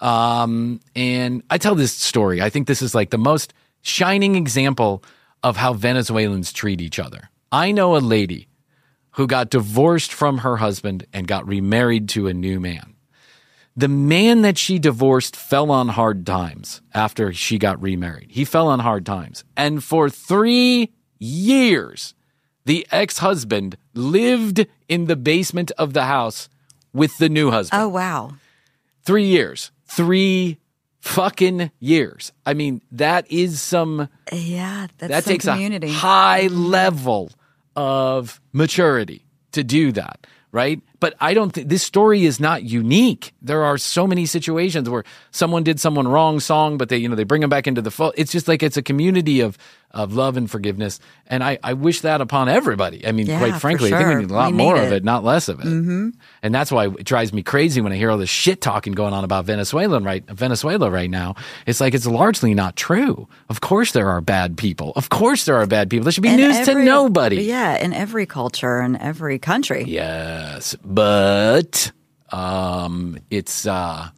And I tell this story. I think this is like the most shining example of how Venezuelans treat each other. I know a lady who got divorced from her husband and got remarried to a new man. The man that she divorced fell on hard times after she got remarried. He fell on hard times. And for 3 years, the ex-husband lived in the basement of the house with the new husband. Oh, wow. 3 years. 3 fucking years. I mean, that is some... Yeah, that some takes community. a high level of maturity to do that, right? But I don't think this story is not unique. There are so many situations where someone did someone wrong song, but they bring them back into the fold. It's just like it's a community of love and forgiveness. And I wish that upon everybody. I mean, quite frankly, I think we need a lot more of it, not less of it. Mm-hmm. And that's why it drives me crazy when I hear all this shit talking going on about Venezuela right now. It's like it's largely not true. Of course there are bad people. Of course there are bad people. There should be news to nobody. Yeah, in every culture and every country. Yes. But it's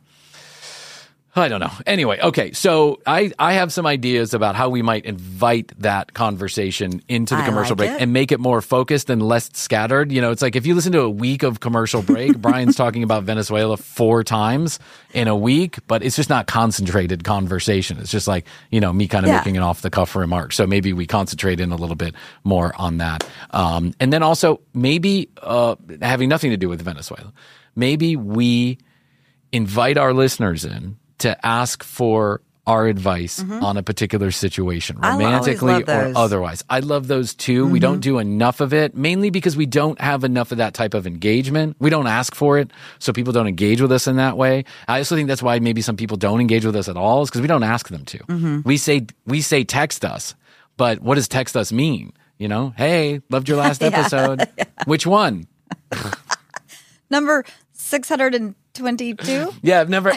I don't know. Anyway, okay. So I have some ideas about how we might invite that conversation into the commercial break and make it more focused and less scattered. It's like if you listen to a week of commercial break, Brian's talking about Venezuela 4 times in a week, but it's just not concentrated conversation. It's just like, me kind of making an off the cuff remark. So maybe we concentrate in a little bit more on that. And then also maybe having nothing to do with Venezuela, maybe we invite our listeners in to ask for our advice on a particular situation, romantically or otherwise. I love those too. We don't do enough of it, mainly because we don't have enough of that type of engagement. We don't ask for it, so people don't engage with us in that way. I also think that's why maybe some people don't engage with us at all, is because we don't ask them to. We say text us, but what does text us mean? Hey, loved your last episode. Which one? Number 622? Yeah, number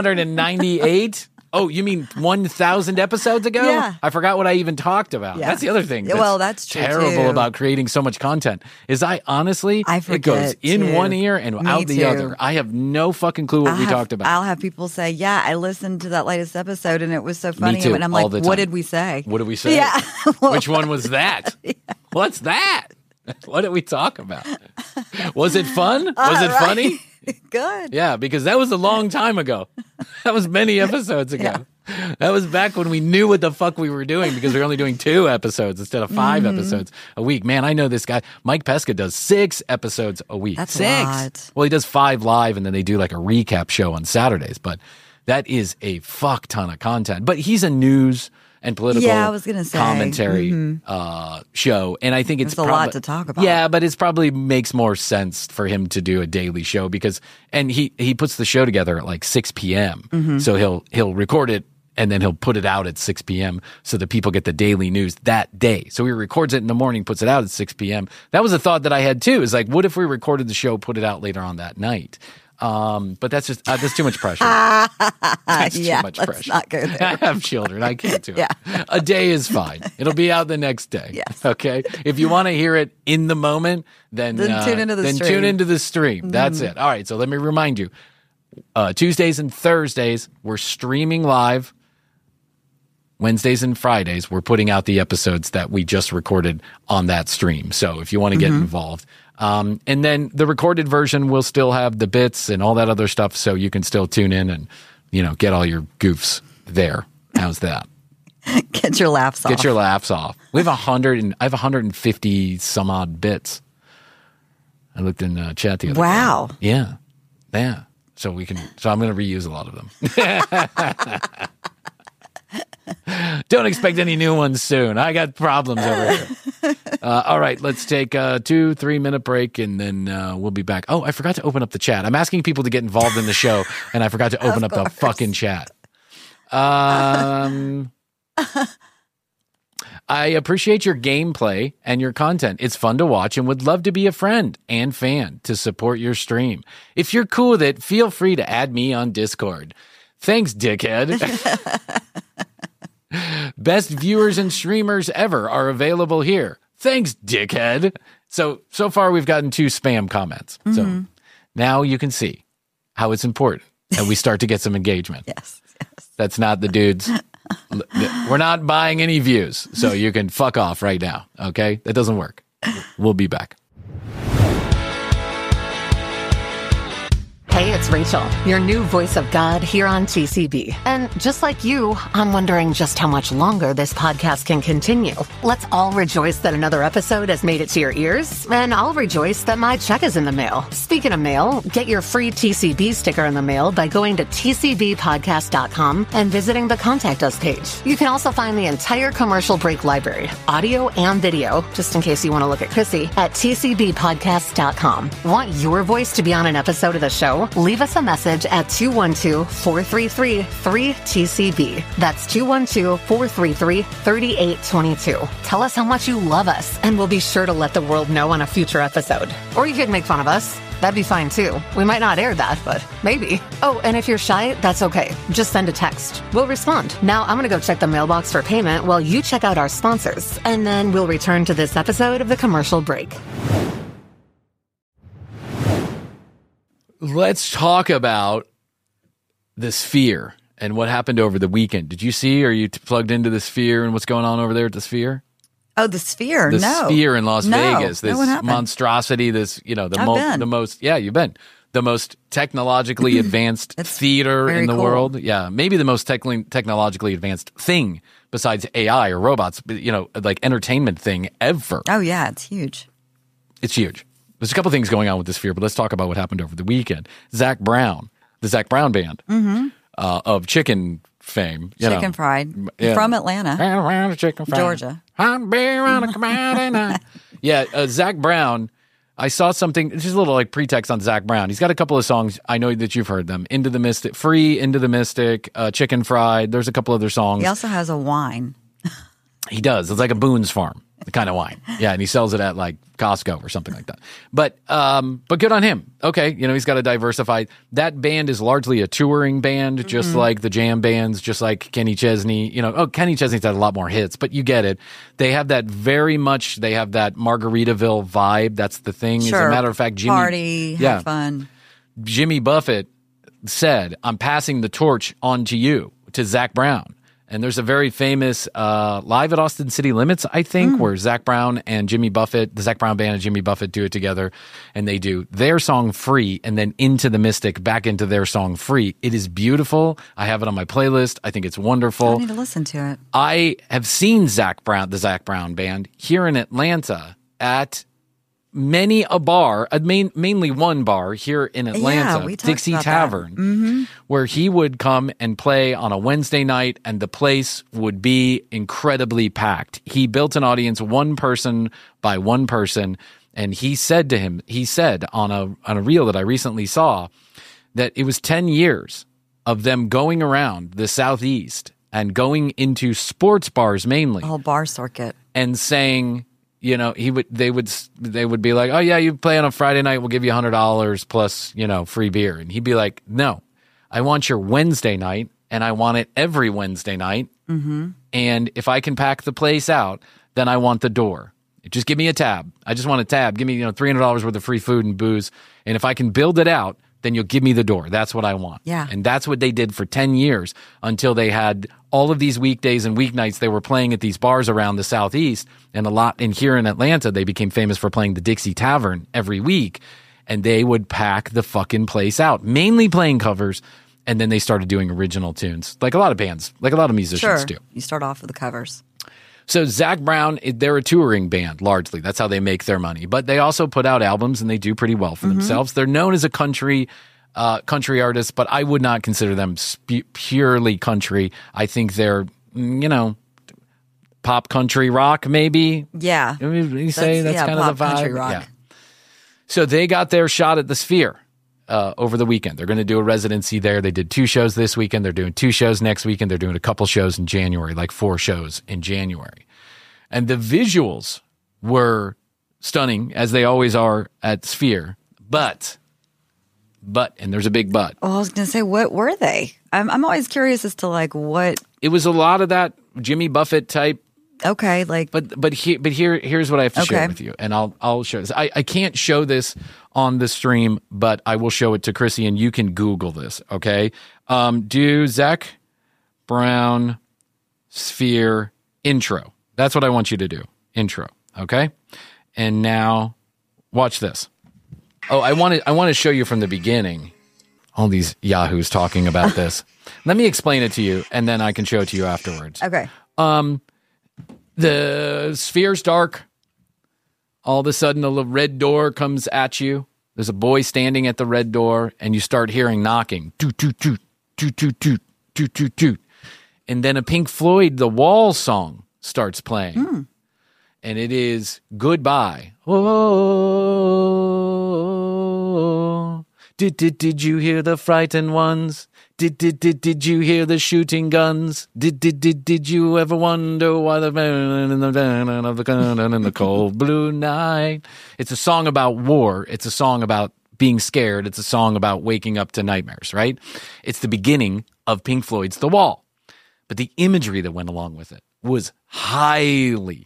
898. Oh, you mean 1,000 episodes ago? Yeah. I forgot what I even talked about. Yeah. That's the other thing. That's true terrible too. About creating so much content is I forget it goes in one ear and out the other. I have no fucking clue what we talked about. I'll have people say, yeah, I listened to that latest episode and it was so funny. Me too, and I'm like, what did we say? What did we say? Yeah. Which one was that? What's that? What did we talk about? Was it fun? Was it funny? Good. Yeah, because that was a long time ago. That was many episodes ago. Yeah. That was back when we knew what the fuck we were doing, because we were only doing 2 episodes instead of 5 episodes a week. Man, I know this guy. Mike Pesca does 6 episodes a week. That's 6. a lot. Well, he does 5 live, and then they do like a recap show on Saturdays. But that is a fuck ton of content. But he's a news and political commentary show. And I think it's a lot to talk about. Yeah, but it's probably makes more sense for him to do a daily show and he puts the show together at like 6 p.m. So he'll record it and then he'll put it out at 6 p.m. so that people get the daily news that day. So he records it in the morning, puts it out at 6 p.m. That was a thought that I had too, is like, what if we recorded the show, put it out later on that night? But that's just that's too much pressure. That's too much pressure. Let's not go there. I have children. I can't do it. A day is fine. It'll be out the next day. Yes. Okay. If you want to hear it in the moment, then tune into the stream. Tune into the stream. That's it. All right. So let me remind you: Tuesdays and Thursdays we're streaming live. Wednesdays and Fridays we're putting out the episodes that we just recorded on that stream. So if you want to get involved. And then the recorded version will still have the bits and all that other stuff, so you can still tune in and, get all your goofs there. How's that? Get your laughs off. Get your laughs off. We have I have 150 some odd bits. I looked in chat the other day. Wow. Yeah. Yeah. So I'm going to reuse a lot of them. Don't expect any new ones soon. I got problems over here. All right, let's take a 2-3 minute break, and then we'll be back. Oh, I forgot to open up the chat. I'm asking people to get involved in the show, and I forgot to open up the fucking chat. I appreciate your gameplay and your content. It's fun to watch and would love to be a friend and fan to support your stream. If you're cool with it, feel free to add me on Discord. Thanks, dickhead. Best viewers and streamers ever are available here. Thanks, dickhead. So far we've gotten 2 spam comments. So now you can see how it's important and we start to get some engagement. Yes. That's not the dudes. We're not buying any views. So you can fuck off right now. Okay? That doesn't work. We'll be back. Hey, it's Rachel, your new voice of God here on TCB. And just like you, I'm wondering just how much longer this podcast can continue. Let's all rejoice that another episode has made it to your ears, and I'll rejoice that my check is in the mail. Speaking of mail, get your free TCB sticker in the mail by going to tcbpodcast.com and visiting the Contact Us page. You can also find the entire Commercial Break library, audio and video, just in case you want to look at Chrissy, at tcbpodcast.com. Want your voice to be on an episode of the show? Leave us a message at 212-433-3TCB. That's 212-433-3822. Tell us how much you love us, and we'll be sure to let the world know on a future episode. Or you could make fun of us. That'd be fine, too. We might not air that, but maybe. Oh, and if you're shy, that's okay. Just send a text. We'll respond. Now, I'm going to go check the mailbox for payment while you check out our sponsors, and then we'll return to this episode of The Commercial Break. Let's talk about the Sphere and what happened over the weekend. Did you see? Are you plugged into the Sphere and what's going on over there at the Sphere? Oh, the Sphere. The no. Sphere in Las Vegas. This what happened? monstrosity. This, the most. Yeah, you've been the most technologically advanced theater in the world. Yeah, maybe the most technologically advanced thing besides AI or robots. Like entertainment thing ever. Oh yeah, it's huge. It's huge. There's a couple things going on with the Sphere, but let's talk about what happened over the weekend. Zac Brown, the Zac Brown Band of chicken fame. Chicken Fried. Yeah. From Atlanta. Georgia. Yeah, Zac Brown, I saw something, just a little like pretext on Zac Brown. He's got a couple of songs, I know that you've heard them. Into the Mystic, Free, Into the Mystic, Chicken Fried. There's a couple other songs. He also has a wine. He does. It's like a Boone's Farm. The kind of wine. Yeah, and he sells it at like Costco or something like that. But good on him. Okay, he's got to diversify. That band is largely a touring band, just like the jam bands, just like Kenny Chesney. Kenny Chesney's had a lot more hits, but you get it. They have that they have that Margaritaville vibe. That's the thing. Sure. As a matter of fact, Party, have fun. Jimmy Buffett said, "I'm passing the torch on to you," to Zac Brown. And there's a very famous Live at Austin City Limits, I think, where Zac Brown and Jimmy Buffett, the Zac Brown Band and Jimmy Buffett do it together. And they do their song Free and then Into the Mystic back into their song Free. It is beautiful. I have it on my playlist. I think it's wonderful. I need to listen to it. I have seen the Zac Brown Band here in Atlanta at many a bar, mainly one bar here in Atlanta, Dixie Tavern, where he would come and play on a Wednesday night, and the place would be incredibly packed. He built an audience, one person by one person, and he said on a reel that I recently saw that it was 10 years of them going around the Southeast and going into sports bars mainly, the whole bar circuit, and saying, they would be like, "Oh yeah, you play on a Friday night, we'll give you $100 plus, free beer." And he'd be like, "No, I want your Wednesday night, and I want it every Wednesday night. And if I can pack the place out, then I want the door. Just give me a tab. I just want a tab. Give me, $300 worth of free food and booze. And if I can build it out, then you'll give me the door. That's what I want." Yeah. And that's what they did for 10 years until they had all of these weekdays and weeknights. They were playing at these bars around the Southeast, and here in Atlanta, they became famous for playing the Dixie Tavern every week, and they would pack the fucking place out, mainly playing covers, and then they started doing original tunes, like a lot of bands, like a lot of musicians do. You start off with the covers. So Zac Brown, they're a touring band, largely. That's how they make their money. But they also put out albums, and they do pretty well for themselves. They're known as a country artist, but I would not consider them purely country. I think they're, pop country rock, maybe. Yeah. You say that's kind of the vibe. Country rock. Yeah. So they got their shot at the Sphere over the weekend. They're going to do a residency there. They did 2 shows this weekend. They're doing 2 shows next weekend. They're doing a couple shows in January, like 4 shows in January. And the visuals were stunning, as they always are at Sphere. But, and there's a big but. Oh, I was going to say, what were they? I'm always curious as to what. It was a lot of that Jimmy Buffett type. Okay, here's what I have to share with you, and I'll show this. I can't show this on the stream, but I will show it to Chrissy, and you can Google this. Okay, do Zac Brown Sphere intro. That's what I want you to do. Intro. Okay, and now watch this. Oh, I want to show you from the beginning. all these yahoos talking about this. Let me explain it to you, and then I can show it to you afterwards. Okay. The sphere's dark. All of a sudden, a little red door comes at you. There's a boy standing at the red door, and you start hearing knocking. Toot, toot, toot, toot, toot, toot, toot, toot, toot. And then a Pink Floyd, The Wall song starts playing. And it is Goodbye. Oh, did you hear the frightened ones? Did you hear the shooting guns? Did you ever wonder why the man in the van of the gun in the cold blue night? It's a song about war. It's a song about being scared. It's a song about waking up to nightmares, right? It's the beginning of Pink Floyd's The Wall. But the imagery that went along with it was highly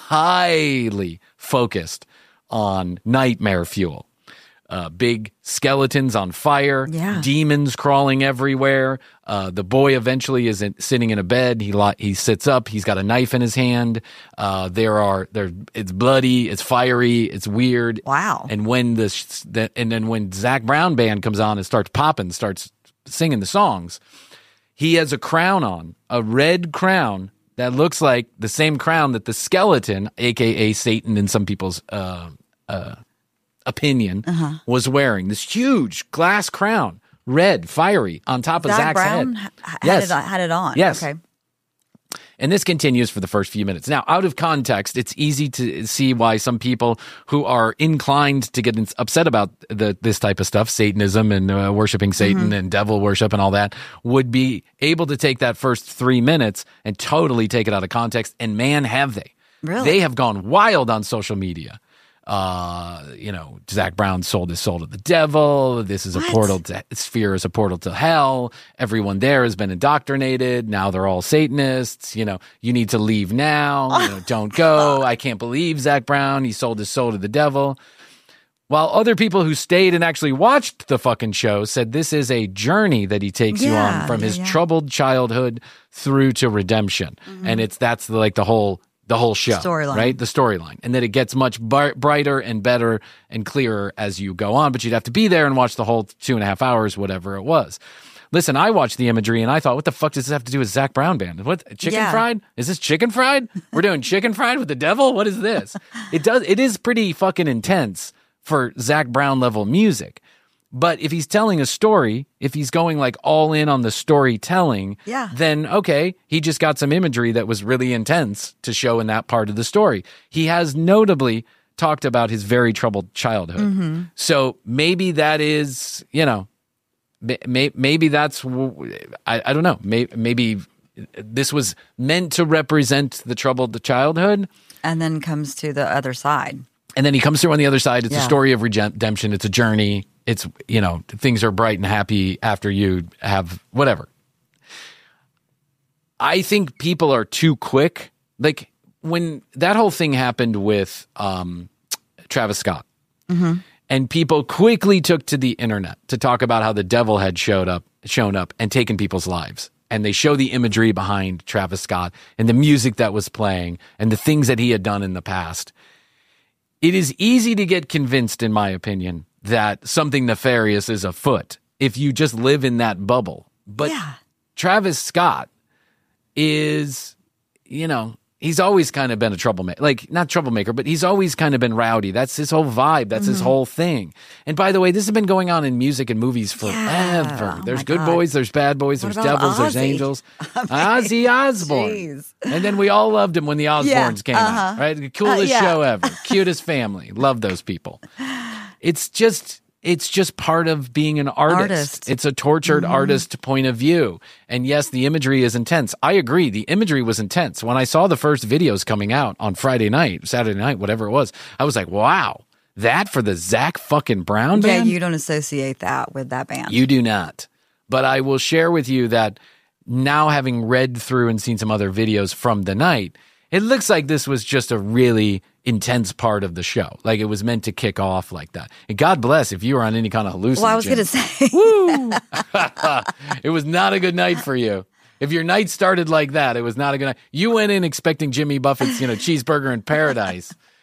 focused on nightmare fuel. Big skeletons on fire, demons crawling everywhere. The boy eventually is sitting in a bed. He sits up. He's got a knife in his hand. It's bloody. It's fiery. It's weird. Wow. And when when Zac Brown band comes on and starts singing the songs, he has a crown on, a red crown that looks like the same crown that the skeleton, aka Satan in some people's opinion, was wearing. This huge glass crown, red, fiery, on top of Zach's Brown head. Had it on. Yes. Okay. And this continues for the first few minutes. Now, out of context, it's easy to see why some people who are inclined to get upset about this type of stuff, Satanism and worshiping Satan and devil worship and all that, would be able to take that first 3 minutes and totally take it out of context. And man, have they. Really? They have gone wild on social media. Zac Brown sold his soul to the devil. This is a portal to Sphere is a portal to hell. Everyone there has been indoctrinated. Now they're all Satanists. You need to leave now. Don't go. I can't believe Zac Brown. He sold his soul to the devil. While other people who stayed and actually watched the fucking show said this is a journey that he takes you on from his troubled childhood through to redemption. And that's the whole show, storyline. Right? The storyline. And that it gets much brighter and better and clearer as you go on, but you'd have to be there and watch the whole 2.5 hours, whatever it was. Listen, I watched the imagery and I thought, what the fuck does this have to do with Zac Brown band? What, chicken fried? Is this chicken fried? We're doing chicken fried with the devil? What is this? It is pretty fucking intense for Zac Brown level music. But if he's telling a story, if he's going like all in on the storytelling, then okay, he just got some imagery that was really intense to show in that part of the story. He has notably talked about his very troubled childhood. So maybe that is, maybe that's, I don't know, maybe this was meant to represent the troubled childhood. And then comes to the other side. And then he comes through on the other side. It's a story of redemption. It's a journey. It's, things are bright and happy after you have whatever. I think people are too quick. Like when that whole thing happened with Travis Scott, and people quickly took to the internet to talk about how the devil had shown up and taken people's lives. And they show the imagery behind Travis Scott and the music that was playing and the things that he had done in the past. It is easy to get convinced, in my opinion, that something nefarious is afoot if you just live in that bubble. But Travis Scott is, he's always kind of been a troublemaker. Like, not troublemaker, but he's always kind of been rowdy. That's his whole vibe. That's his whole thing. And by the way, this has been going on in music and movies forever. There's good boys, there's bad boys, there's devils, there's angels. Ozzy Osbourne. Jeez. And then we all loved him when the Osbournes came out, right? The coolest show ever. Cutest family. Love those people. It's just part of being an artist. It's a tortured artist point of view. And yes, the imagery is intense. I agree. The imagery was intense. When I saw the first videos coming out on Saturday night, whatever it was, I was like, wow, that for the Zac fucking Brown band? Yeah, you don't associate that with that band. You do not. But I will share with you that now having read through and seen some other videos from the night, it looks like this was just a really intense part of the show. Like it was meant to kick off like that. And God bless if you were on any kind of hallucinogen. Well, I was going to say. Woo! It was not a good night for you. If your night started like that, it was not a good night. You went in expecting Jimmy Buffett's, cheeseburger in paradise.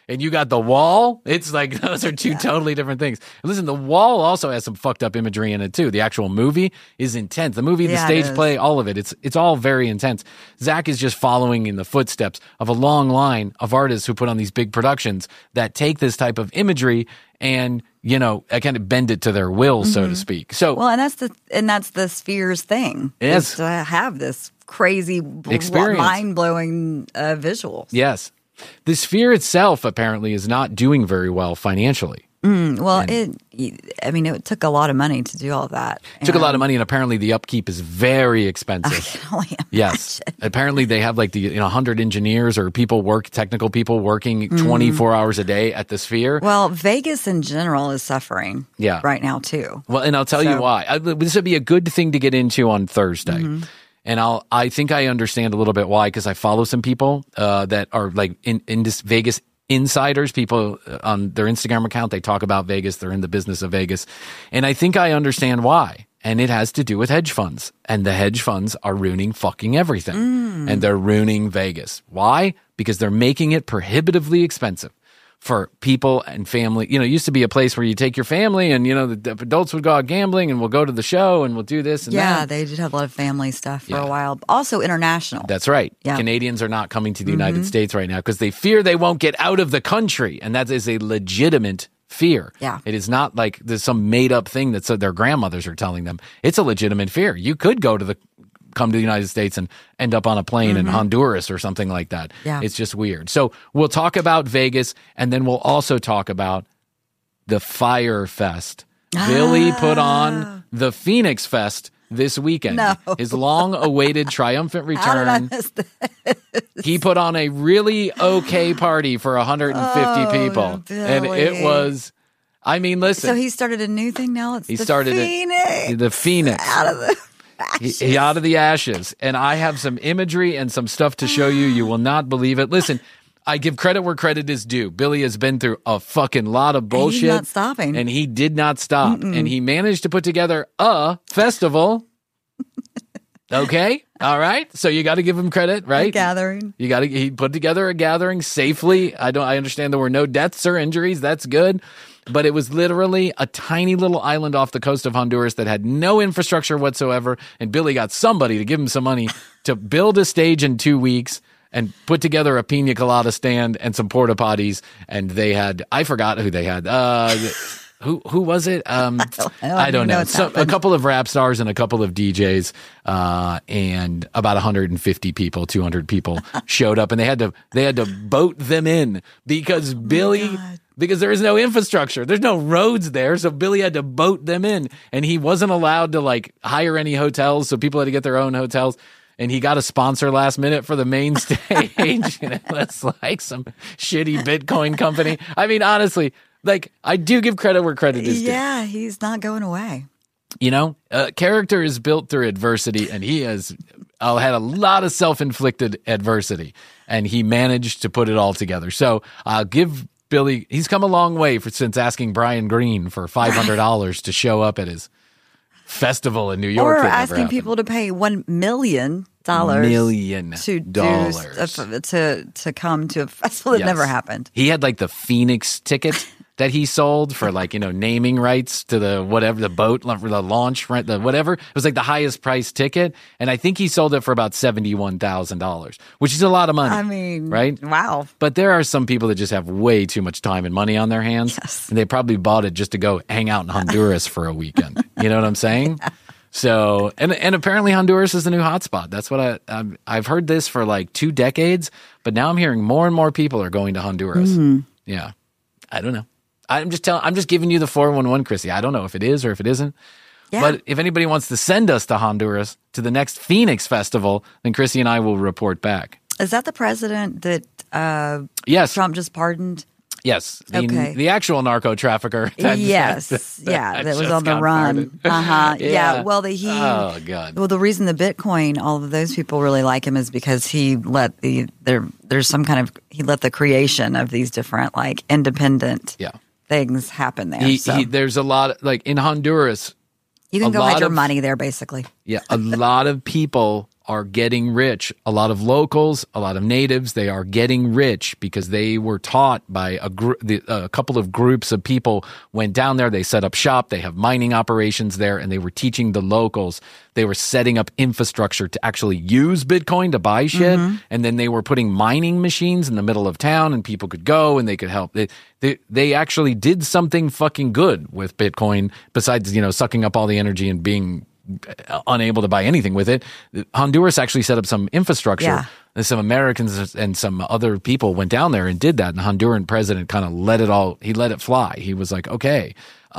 and you got The Wall. It's like those are two totally different things. And listen, The Wall also has some fucked up imagery in it too. The actual movie is intense. The movie, the stage play, all of it. It's all very intense. Zach is just following in the footsteps of a long line of artists who put on these big productions that take this type of imagery and, you know, kind of bend it to their will, so to speak. So, well, and that's the Spheres thing. Yes. Is to have this crazy, experience, mind-blowing visuals. Yes. The Sphere itself apparently is not doing very well financially. Well, it took a lot of money to do all that. It took a lot of money, and apparently the upkeep is very expensive. I can only imagine. Yes. Apparently they have like 100 engineers or technical people working 24 hours a day at the Sphere. Well, Vegas in general is suffering right now too. Well, and I'll tell you why. This would be a good thing to get into on Thursday. And I think I understand a little bit why, because I follow some people that are like in this Vegas insiders, people on their Instagram account. They talk about Vegas. They're in the business of Vegas. And I think I understand why. And it has to do with hedge funds. And the hedge funds are ruining fucking everything. And they're ruining Vegas. Why? Because they're making it prohibitively expensive for people and family. You know, it used to be a place where you take your family and, you know, the adults would go out gambling and we'll go to the show and we'll do this and that. Yeah, they did have a lot of family stuff for a while. Also international. That's right. Yeah. Canadians are not coming to the United States right now because they fear they won't get out of the country. And that is a legitimate fear. Yeah. It is not like there's some made up thing that their grandmothers are telling them. It's a legitimate fear. You could come to the United States and end up on a plane in Honduras or something like that. Yeah. It's just weird. So we'll talk about Vegas, and then we'll also talk about the Fyre Fest. Billy put on the Phoenix Fest this weekend. No. His long-awaited triumphant return. How did I miss this? He put on a really okay party for 150 people. Billy. And it was, I mean, listen. So he started a new thing now? It's He the started Phoenix. the Phoenix. Out of the ashes. He out of the ashes. And I have some imagery and some stuff to show you. You will not believe it. Listen, I give credit where credit is due. Billy has been through a fucking lot of bullshit. He's not stopping. And he did not stop. And he managed to put together a festival. Okay? All right? So you got to give him credit, right? A gathering. He put together a gathering safely. I understand there were no deaths or injuries. That's good. But it was literally a tiny little island off the coast of Honduras that had no infrastructure whatsoever. And Billy got somebody to give him some money to build a stage in 2 weeks and put together a pina colada stand and some porta potties. And they had, I forgot who they had. Who was it? I don't know. So a couple of rap stars and a couple of DJs, and about 150 people, 200 people showed up, and they had to boat them in because because there is no infrastructure. There's no roads there. So Billy had to boat them in, and he wasn't allowed to like hire any hotels. So people had to get their own hotels. And he got a sponsor last minute for the main stage. And it was like some shitty Bitcoin company. I mean, honestly, like I do give credit where credit is due. Yeah, he's not going away. You know, character is built through adversity, and he has had a lot of self-inflicted adversity, and he managed to put it all together. So I'll give Billy, he's come a long way since asking Brian Green for $500 to show up at his festival in New York. Or asking people to pay $1 million to come to a festival that never happened. He had like the Phoenix ticket that he sold for like, you know, naming rights to the whatever, the boat, the launch, right, the whatever. It was like the highest price ticket. And I think he sold it for about $71,000, which is a lot of money. I mean, right? Wow. But there are some people that just have way too much time and money on their hands. Yes. And they probably bought it just to go hang out in Honduras for a weekend. You know what I'm saying? Yeah. So, and apparently Honduras is the new hotspot. That's what I've heard this for like 2 decades, but now I'm hearing more and more people are going to Honduras. Mm-hmm. Yeah. I don't know. I'm just giving you the 411, Chrissy. I don't know if it is or if it isn't. Yeah. But if anybody wants to send us to Honduras to the next Phoenix Festival, then Chrissy and I will report back. Is that the president that yes. Trump just pardoned? Yes. The actual narco trafficker. That was on the run. Yeah. Well, oh God. Well, the reason the Bitcoin, all of those people really like him is because he let he let the creation of these different like independent things happen there. There's a lot of, like in Honduras. You can go hide your money there, basically. Yeah, a lot of people are getting rich. A lot of locals, a lot of natives, they are getting rich because they were taught by a couple of groups of people went down there. They set up shop. They have mining operations there, and they were teaching the locals. They were setting up infrastructure to actually use Bitcoin to buy shit. And then they were putting mining machines in the middle of town, and people could go and they could help. They actually did something fucking good with Bitcoin besides, sucking up all the energy and being unable to buy anything with it. Honduras actually set up some infrastructure. And some Americans and some other people went down there and did that. And the Honduran president kind of let it fly. He was like, okay,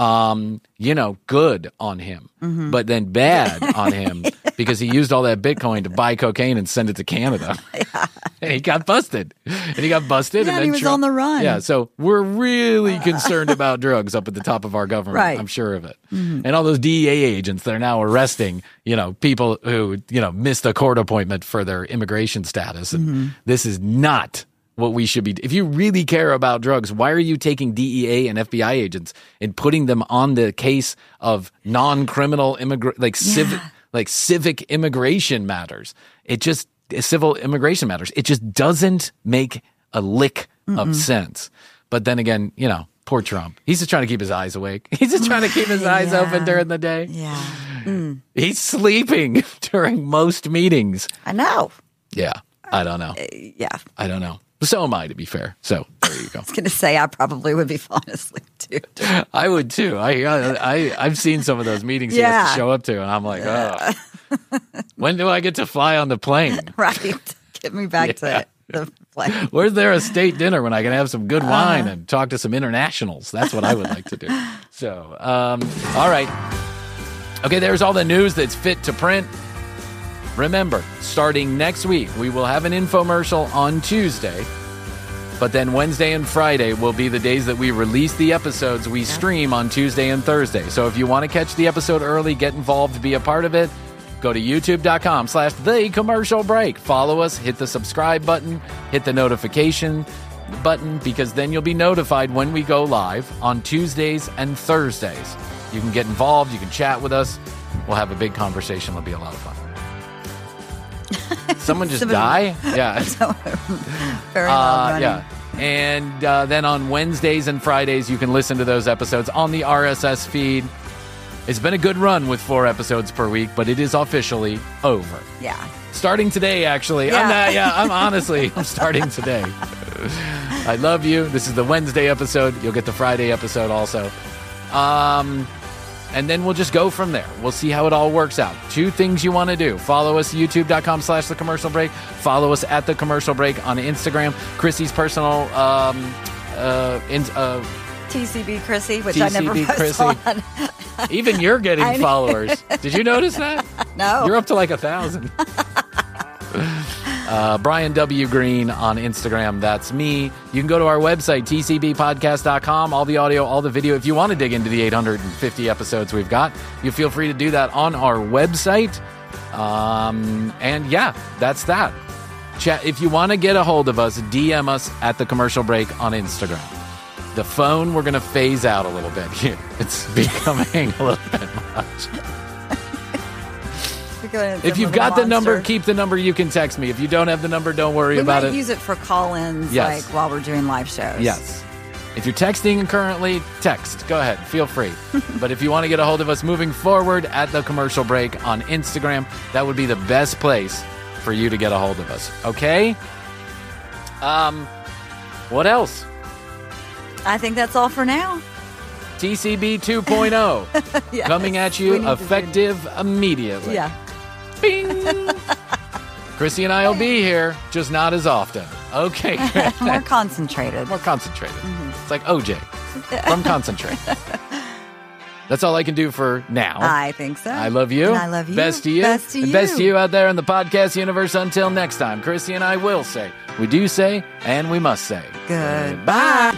good on him, but then bad on him because he used all that Bitcoin to buy cocaine and send it to Canada. And he got busted. And then he was on the run. Yeah, so we're really concerned about drugs up at the top of our government. Right. I'm sure of it. And all those DEA agents that are now arresting, people who, missed a court appointment for their immigration status. And this is not what we should be. If you really care about drugs, why are you taking DEA and FBI agents and putting them on the case of non-criminal civic immigration matters? Civil immigration matters. It just doesn't make a lick of sense. But then again, poor Trump. He's just trying to keep his eyes awake. He's just trying to keep his eyes open during the day. Yeah. He's sleeping during most meetings. I know. Yeah. I don't know. I don't know. So am I, to be fair. So there you go. I was going to say I probably would be falling asleep too. I would too. I've seen some of those meetings he has to show up to, and I'm like, oh, when do I get to fly on the plane? Right. Get me back to the plane. Where's there a state dinner when I can have some good wine and talk to some internationals? That's what I would like to do. So, all right. Okay, there's all the news that's fit to print. Remember, starting next week, we will have an infomercial on Tuesday, but then Wednesday and Friday will be the days that we release the episodes we stream on Tuesday and Thursday. So if you want to catch the episode early, get involved, be a part of it, go to youtube.com/thecommercialbreak. Follow us, hit the subscribe button, hit the notification button, because then you'll be notified when we go live on Tuesdays and Thursdays. You can get involved, you can chat with us. We'll have a big conversation. It'll be a lot of fun. Someone just die? Yeah. Very loud yeah. And then on Wednesdays and Fridays, you can listen to those episodes on the RSS feed. It's been a good run with 4 episodes per week, but it is officially over. Yeah. Starting today, actually. Yeah. I'm starting today. I love you. This is the Wednesday episode. You'll get the Friday episode also. And then we'll just go from there. We'll see how it all works out. 2 things you want to do. Follow us, youtube.com/thecommercialbreak. Follow us at The Commercial Break on Instagram. Chrissy's personal TCB Chrissy, which TCB I never post on. Even you're getting followers. Did you notice that? No. You're up to like 1,000. Brian W. Green on Instagram. That's me. You can go to our website, tcbpodcast.com. All the audio, all the video. If you want to dig into the 850 episodes we've got, you feel free to do that on our website. And yeah, that's that. Chat. If you want to get a hold of us, DM us at The Commercial Break on Instagram. The phone, we're going to phase out a little bit here. It's becoming a little bit much. If you've got the number, keep the number. You can text me. If you don't have the number, don't worry about it. We might use it for call-ins, like while we're doing live shows. Yes. If you're texting currently, text. Go ahead. Feel free. But if you want to get a hold of us moving forward, at The Commercial Break on Instagram, that would be the best place for you to get a hold of us. Okay? What else? I think that's all for now. TCB 2.0 yes, coming at you effective immediately. Yeah. Bing. Chrissy and I will be here, just not as often. Okay. More concentrated. Mm-hmm. It's like OJ from Concentrate. That's all I can do for now. I think so. I love you. And I love you. Best to you. Best to you. And best to you out there in the podcast universe. Until next time, Chrissy and I will say, we do say, and we must say, goodbye.